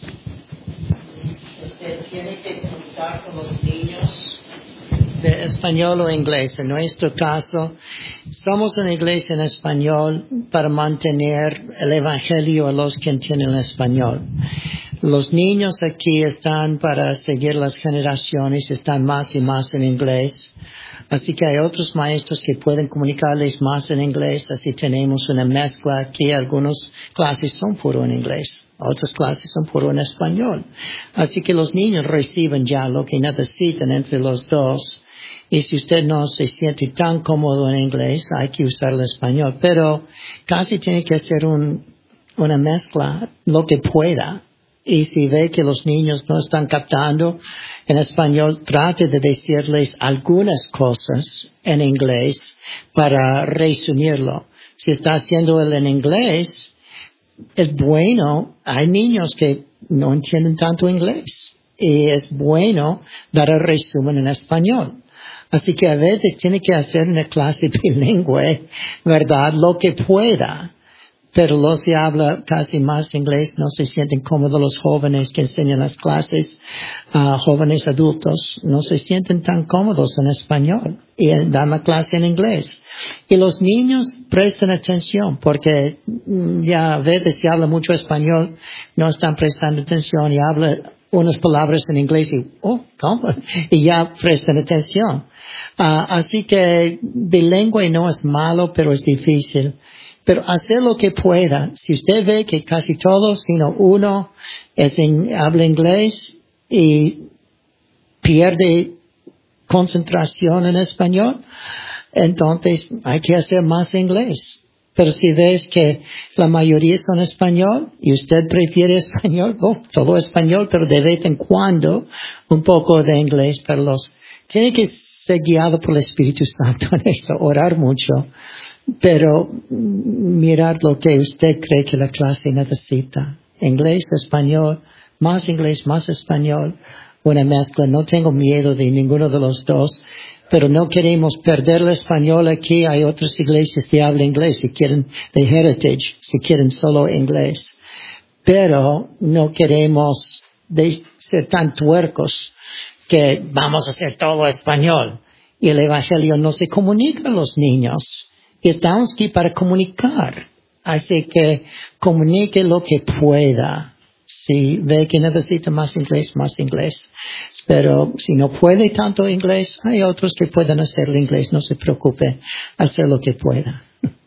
Usted tiene que contar con los niños de español o inglés. En nuestro caso, somos una iglesia en español para mantener el evangelio a los que entienden el español. Los niños aquí están para seguir las generaciones, están más y más en inglés. Así que hay otros maestros que pueden comunicarles más en inglés. Así tenemos una mezcla aquí. Algunas clases son puro en inglés. Otras clases son puro en español. Así que los niños reciben ya lo que necesitan entre los dos. Y si usted no se siente tan cómodo en inglés, hay que usar el español. Pero casi tiene que hacer un, una mezcla, lo que pueda. Y si ve que los niños no están captando en español, trate de decirles algunas cosas en inglés para resumirlo. Si está haciendo él en inglés, es bueno. Hay niños que no entienden tanto inglés. Y es bueno dar el resumen en español. Así que a veces tiene que hacer una clase bilingüe, ¿verdad? Lo que pueda. Pero los que hablan casi más inglés no se sienten cómodos. Los jóvenes que enseñan las clases, uh, jóvenes adultos, no se sienten tan cómodos en español y dan la clase en inglés. Y los niños prestan atención porque ya a veces se habla mucho español, no están prestando atención y hablan unas palabras en inglés y, oh, ¿cómo? Y ya prestan atención. Uh, así que bilingüe no es malo, pero es difícil. Pero hacer lo que pueda. Si usted ve que casi todos, sino uno, es en, habla inglés y pierde concentración en español, entonces hay que hacer más inglés. Pero si ves que la mayoría son español y usted prefiere español, oh, todo español, pero de vez en cuando un poco de inglés. Pero los tiene que ser guiado por el Espíritu Santo en eso, orar mucho. Pero mirar lo que usted cree que la clase necesita. Inglés, español, más inglés, más español, una mezcla. No tengo miedo de ninguno de los dos, pero no queremos perder el español aquí. Hay otras iglesias que hablan inglés, si quieren de Heritage, si quieren solo inglés. Pero no queremos de ser tan tuercos que vamos a hacer todo español. Y el evangelio no se comunica a los niños. Y estamos aquí para comunicar. Así que comunique lo que pueda. Si ve que necesita más inglés, más inglés. Pero si no puede tanto inglés, hay otros que pueden hacer el inglés. No se preocupe. Hacer lo que pueda.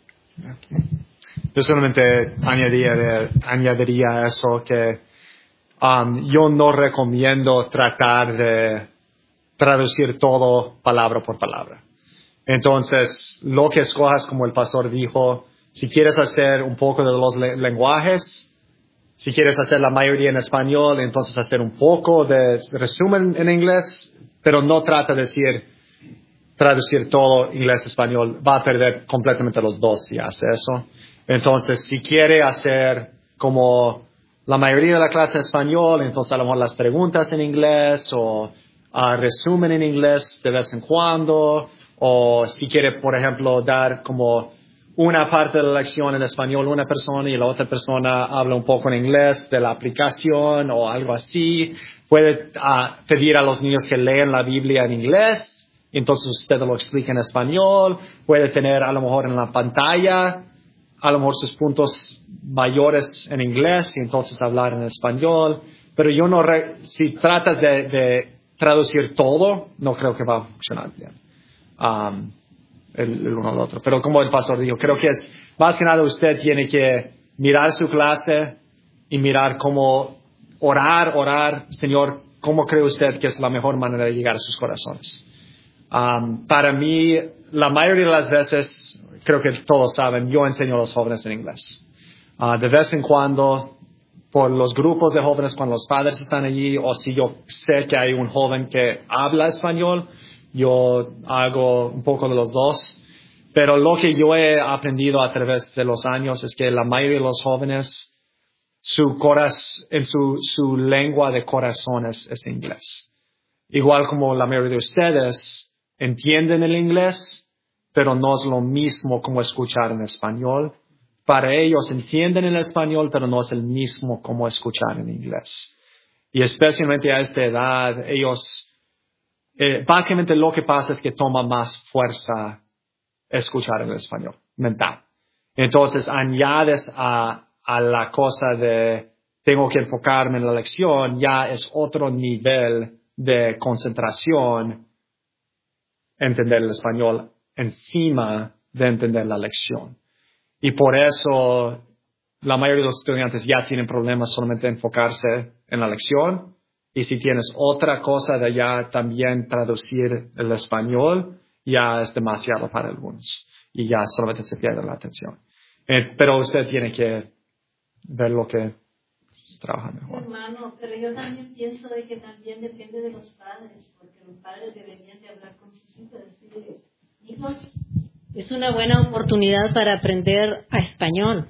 Yo solamente añadiría, añadiría eso que um, yo no recomiendo tratar de traducir todo palabra por palabra. Entonces, lo que escojas, como el pastor dijo, si quieres hacer un poco de los le- lenguajes, si quieres hacer la mayoría en español, entonces hacer un poco de resumen en inglés, pero no trata de decir, traducir todo inglés-español, va a perder completamente los dos si hace eso. Entonces, si quiere hacer como la mayoría de la clase en español, entonces a lo mejor las preguntas en inglés o uh, resumen en inglés de vez en cuando. O si quiere, por ejemplo, dar como una parte de la lección en español una persona y la otra persona habla un poco en inglés de la aplicación o algo así. Puede uh, pedir a los niños que lean la Biblia en inglés, entonces usted lo explica en español. Puede tener a lo mejor en la pantalla, a lo mejor sus puntos mayores en inglés y entonces hablar en español. Pero yo no, re- si tratas de, de traducir todo, no creo que va a funcionar bien. Um, el, el uno al otro. Pero como el pastor dijo, creo que es más que nada usted tiene que mirar su clase y mirar cómo orar, orar, Señor, ¿cómo cree usted que es la mejor manera de llegar a sus corazones? Um, para mí, la mayoría de las veces, creo que todos saben, yo enseño a los jóvenes en inglés. Uh, de vez en cuando, por los grupos de jóvenes, cuando los padres están allí, o si yo sé que hay un joven que habla español, yo hago un poco de los dos, pero lo que yo he aprendido a través de los años es que la mayoría de los jóvenes, su coraz, en su, su lengua de corazones es inglés. igual como la mayoría de ustedes entienden el inglés, pero no es lo mismo como escuchar en español. Para ellos entienden el español, pero no es el mismo como escuchar en inglés. Y especialmente a esta edad, ellos, eh, básicamente lo que pasa es que toma más fuerza escuchar en español, mental. Entonces añades a, a la cosa de tengo que enfocarme en la lección, ya es otro nivel de concentración, entender el español encima de entender la lección. Y por eso la mayoría de los estudiantes ya tienen problemas solamente enfocarse en la lección. Y si tienes otra cosa de ya también traducir el español, ya es demasiado para algunos. Y ya solamente se pierde la atención. Eh, pero usted tiene que ver lo que trabaja mejor. Hermano, pero yo también pienso de que también depende de los padres, porque los padres deberían de hablar con sus hijos, decirle, hijos, es una buena oportunidad para aprender a español.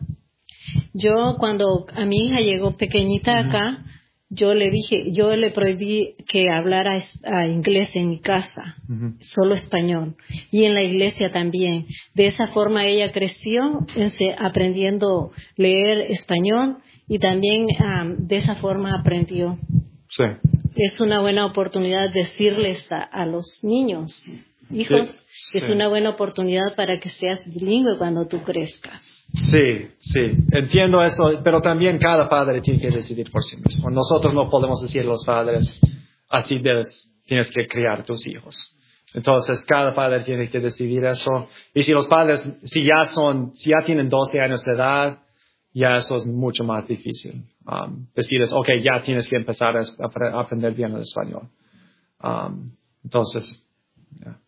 Yo cuando a mi hija llegó pequeñita acá, yo le dije, yo le prohibí que hablara es- a inglés en mi casa, Ujú. solo español, y en la iglesia también. De esa forma ella creció ense- aprendiendo leer español y también am, de esa forma aprendió. Sí. Es una buena oportunidad decirles a, a los niños, hijos, Sí, es sí. una buena oportunidad para que seas bilingüe cuando tú crezcas. Sí, sí, entiendo eso, pero también cada padre tiene que decidir por sí mismo. Nosotros no podemos decir a los padres, así debes, tienes que criar tus hijos. Entonces, cada padre tiene que decidir eso. Y si los padres, si ya son, si ya tienen doce años de edad, ya eso es mucho más difícil. Um, decirles, ok, ya tienes que empezar a, apre- a aprender bien el español. Um, entonces, ya.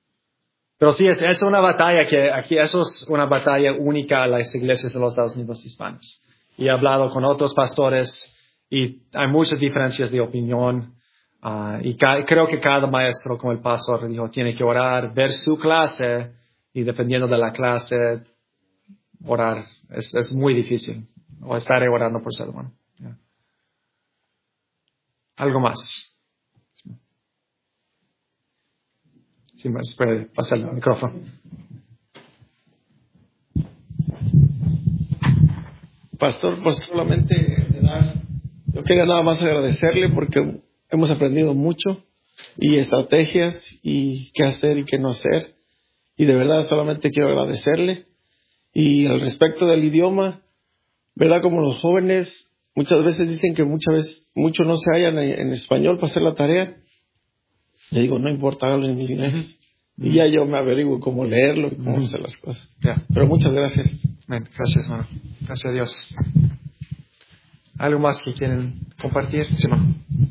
Pero sí, es, es una batalla que aquí, eso es una batalla única a las iglesias de los Estados Unidos hispanos. Y he hablado con otros pastores y hay muchas diferencias de opinión. ah, y ca- creo que cada maestro, como el pastor dijo, tiene que orar, ver su clase y dependiendo de la clase, orar. Es, es muy difícil. O estar orando por ser humano. Ya. Algo más. Sí, me puede pasar el micrófono. Pastor, pues solamente de dar- yo quería nada más agradecerle porque hemos aprendido mucho y estrategias y qué hacer y qué no hacer. Y de verdad solamente quiero agradecerle. Y al respecto del idioma, ¿verdad? Como los jóvenes muchas veces dicen que muchas veces, mucho no se hallan en, en español para hacer la tarea. Le digo, no importa, hablo en inglés. Y ya yo me averiguo cómo leerlo y cómo hacer las cosas. Ya. Pero muchas gracias. Amén. Gracias, hermano. Gracias a Dios. ¿Algo más que quieren compartir? Sí, hermano.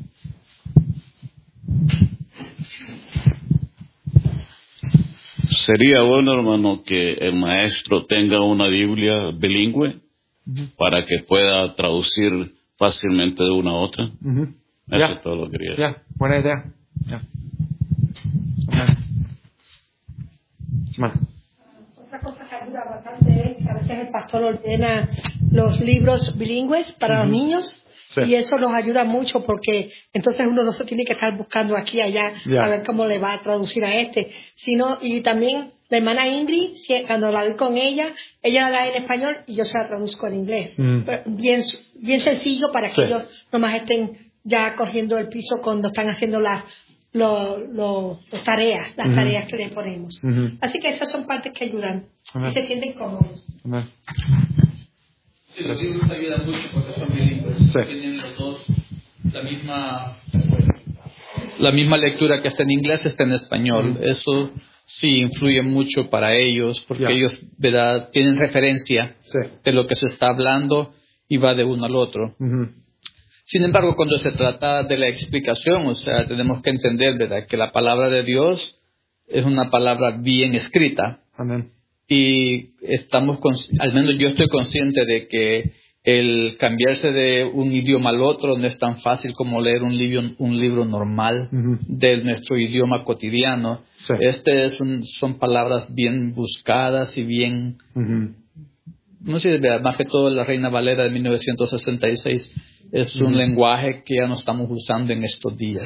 Sería bueno, hermano, que el maestro tenga una Biblia bilingüe para que pueda traducir fácilmente de una a otra. Ujú. Eso Ya. es todo lo que quería. Ya, buena idea. Ya. Amén. Sí, hermano. Otra cosa que ayuda bastante es que a veces el pastor ordena los libros bilingües para los niños Sí. y eso nos ayuda mucho porque entonces uno no se tiene que estar buscando aquí y allá Ya. a ver cómo le va a traducir a este, sino y también la hermana Ingrid, si- cuando la doy con ella, ella la da en español y yo se la traduzco en inglés. Mm. Pero Bien, bien sencillo para que Sí. ellos nomás estén ya cogiendo el piso cuando están haciendo las lo, lo, las tareas, las Ujú. tareas que le ponemos. Ujú. Así que esas son partes que ayudan Amén. y se sienten cómodos. Amén. Sí, los libros ayudan mucho porque son bilingües. Sí. Tienen los dos la misma, la misma lectura que está en inglés, está en español. Eso sí influye mucho para ellos porque Ya. ellos, ¿verdad?, tienen referencia Sí. de lo que se está hablando y va de uno al otro. Ujú. Sin embargo, cuando se trata de la explicación, o sea, tenemos que entender, ¿verdad?, que la palabra de Dios es una palabra bien escrita. Amén. Y estamos, cons- al menos yo estoy consciente de que el cambiarse de un idioma al otro no es tan fácil como leer un libro, un libro normal Ujú. de nuestro idioma cotidiano. Sí. Este es un- son palabras bien buscadas y bien, Ujú. no sé, ¿verdad?, más que todo la Reina Valera de mil novecientos sesenta y seis es un Ujú. lenguaje que ya no estamos usando en estos días. Sí.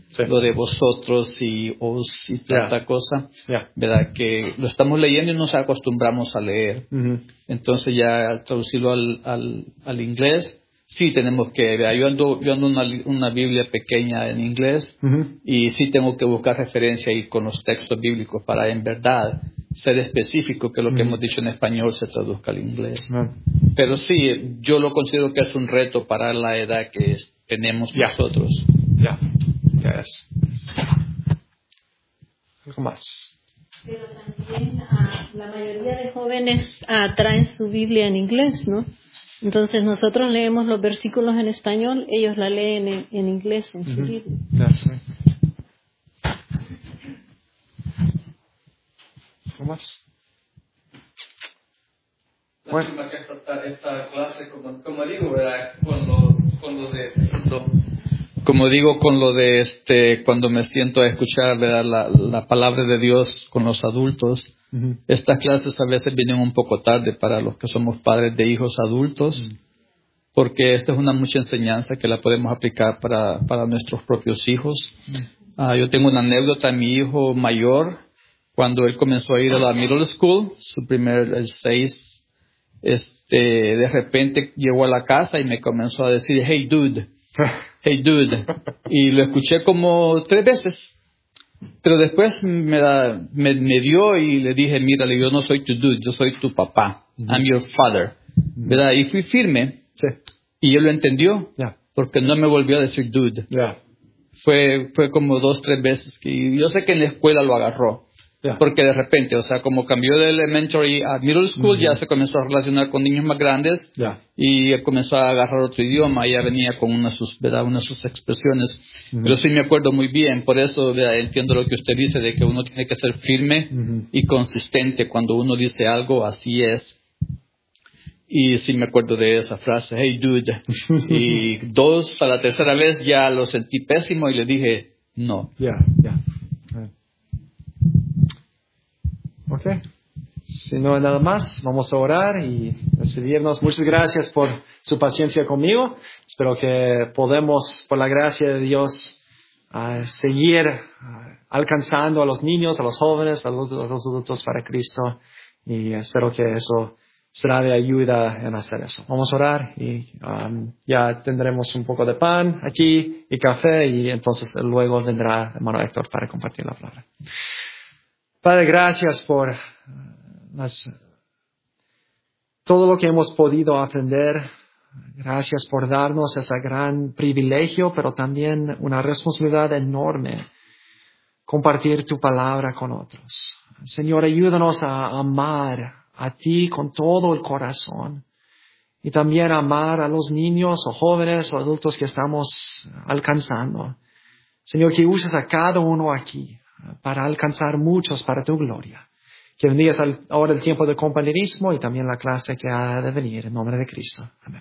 sí. Lo de vosotros y os y tanta yeah. cosa, yeah. ¿verdad? Que lo estamos leyendo y nos acostumbramos a leer. Mm-hmm. Entonces ya al traducirlo al, al, al inglés, sí tenemos que, ¿verdad? Yo ando, yo ando una, una Biblia pequeña en inglés Mm-hmm. y sí tengo que buscar referencia ahí con los textos bíblicos para en verdad ser específico que lo que Mm-hmm. hemos dicho en español se traduzca al inglés. Mm-hmm. Pero sí, yo lo considero que es un reto para la edad que tenemos yeah. nosotros. Ya, ya es. Algo más. Pero también uh, la mayoría de jóvenes uh, traen su Biblia en inglés, ¿no? Entonces nosotros leemos los versículos en español, ellos la leen en, en inglés en su Mm-hmm. Biblia. Ya, sí. ¿Algo más? Bueno. Que esta, esta clase, como, como digo, ¿verdad? Con lo, con lo de... Lo, como digo, con lo de este, cuando me siento a escuchar, ¿verdad? La, la palabra de Dios con los adultos, mm-hmm. estas clases a veces vienen un poco tarde para los que somos padres de hijos adultos, mm-hmm. porque esta es una mucha enseñanza que la podemos aplicar para, para nuestros propios hijos. Mm-hmm. Uh, yo tengo una anécdota, mi hijo mayor, cuando él comenzó a ir a la middle school, su primer, el seis, este, de repente llegó a la casa y me comenzó a decir, hey dude, hey dude, y lo escuché como tres veces, pero después me, da, me, me dio y le dije, mírale, yo no soy tu dude, yo soy tu papá, mm-hmm. I'm your father, mm-hmm. ¿verdad? Y fui firme, sí. Y él lo entendió, yeah. porque no me volvió a decir dude, yeah. fue, fue como dos, tres veces, que yo sé que en la escuela lo agarró, yeah. porque de repente, o sea, como cambió de elementary a middle school, mm-hmm. ya se comenzó a relacionar con niños más grandes, yeah. y comenzó a agarrar otro idioma, y ya venía con una de sus, ¿verdad? Una de sus expresiones. Mm-hmm. Pero sí me acuerdo muy bien, por eso, ¿verdad? Entiendo lo que usted dice, de que uno tiene que ser firme mm-hmm. y consistente cuando uno dice algo, así es. Y sí me acuerdo de esa frase, hey dude. Y dos, a la tercera vez ya lo sentí pésimo y le dije, no. Ya, yeah, ya. Yeah. Ok. Si no hay nada más, vamos a orar y despedirnos. Muchas gracias por su paciencia conmigo. Espero que podamos, por la gracia de Dios, uh, seguir uh, alcanzando a los niños, a los jóvenes, a los, a los adultos para Cristo. Y espero que eso será de ayuda en hacer eso. Vamos a orar y um, ya tendremos un poco de pan aquí y café y entonces luego vendrá el hermano Héctor para compartir la palabra. Padre, gracias por las, todo lo que hemos podido aprender. Gracias por darnos ese gran privilegio, pero también una responsabilidad enorme, compartir tu palabra con otros. Señor, ayúdanos a amar a ti con todo el corazón y también amar a los niños o jóvenes o adultos que estamos alcanzando. Señor, que uses a cada uno aquí para alcanzar muchos para tu gloria. Que bendigas ahora el tiempo de compañerismo y también la clase que ha de venir en nombre de Cristo. Amén.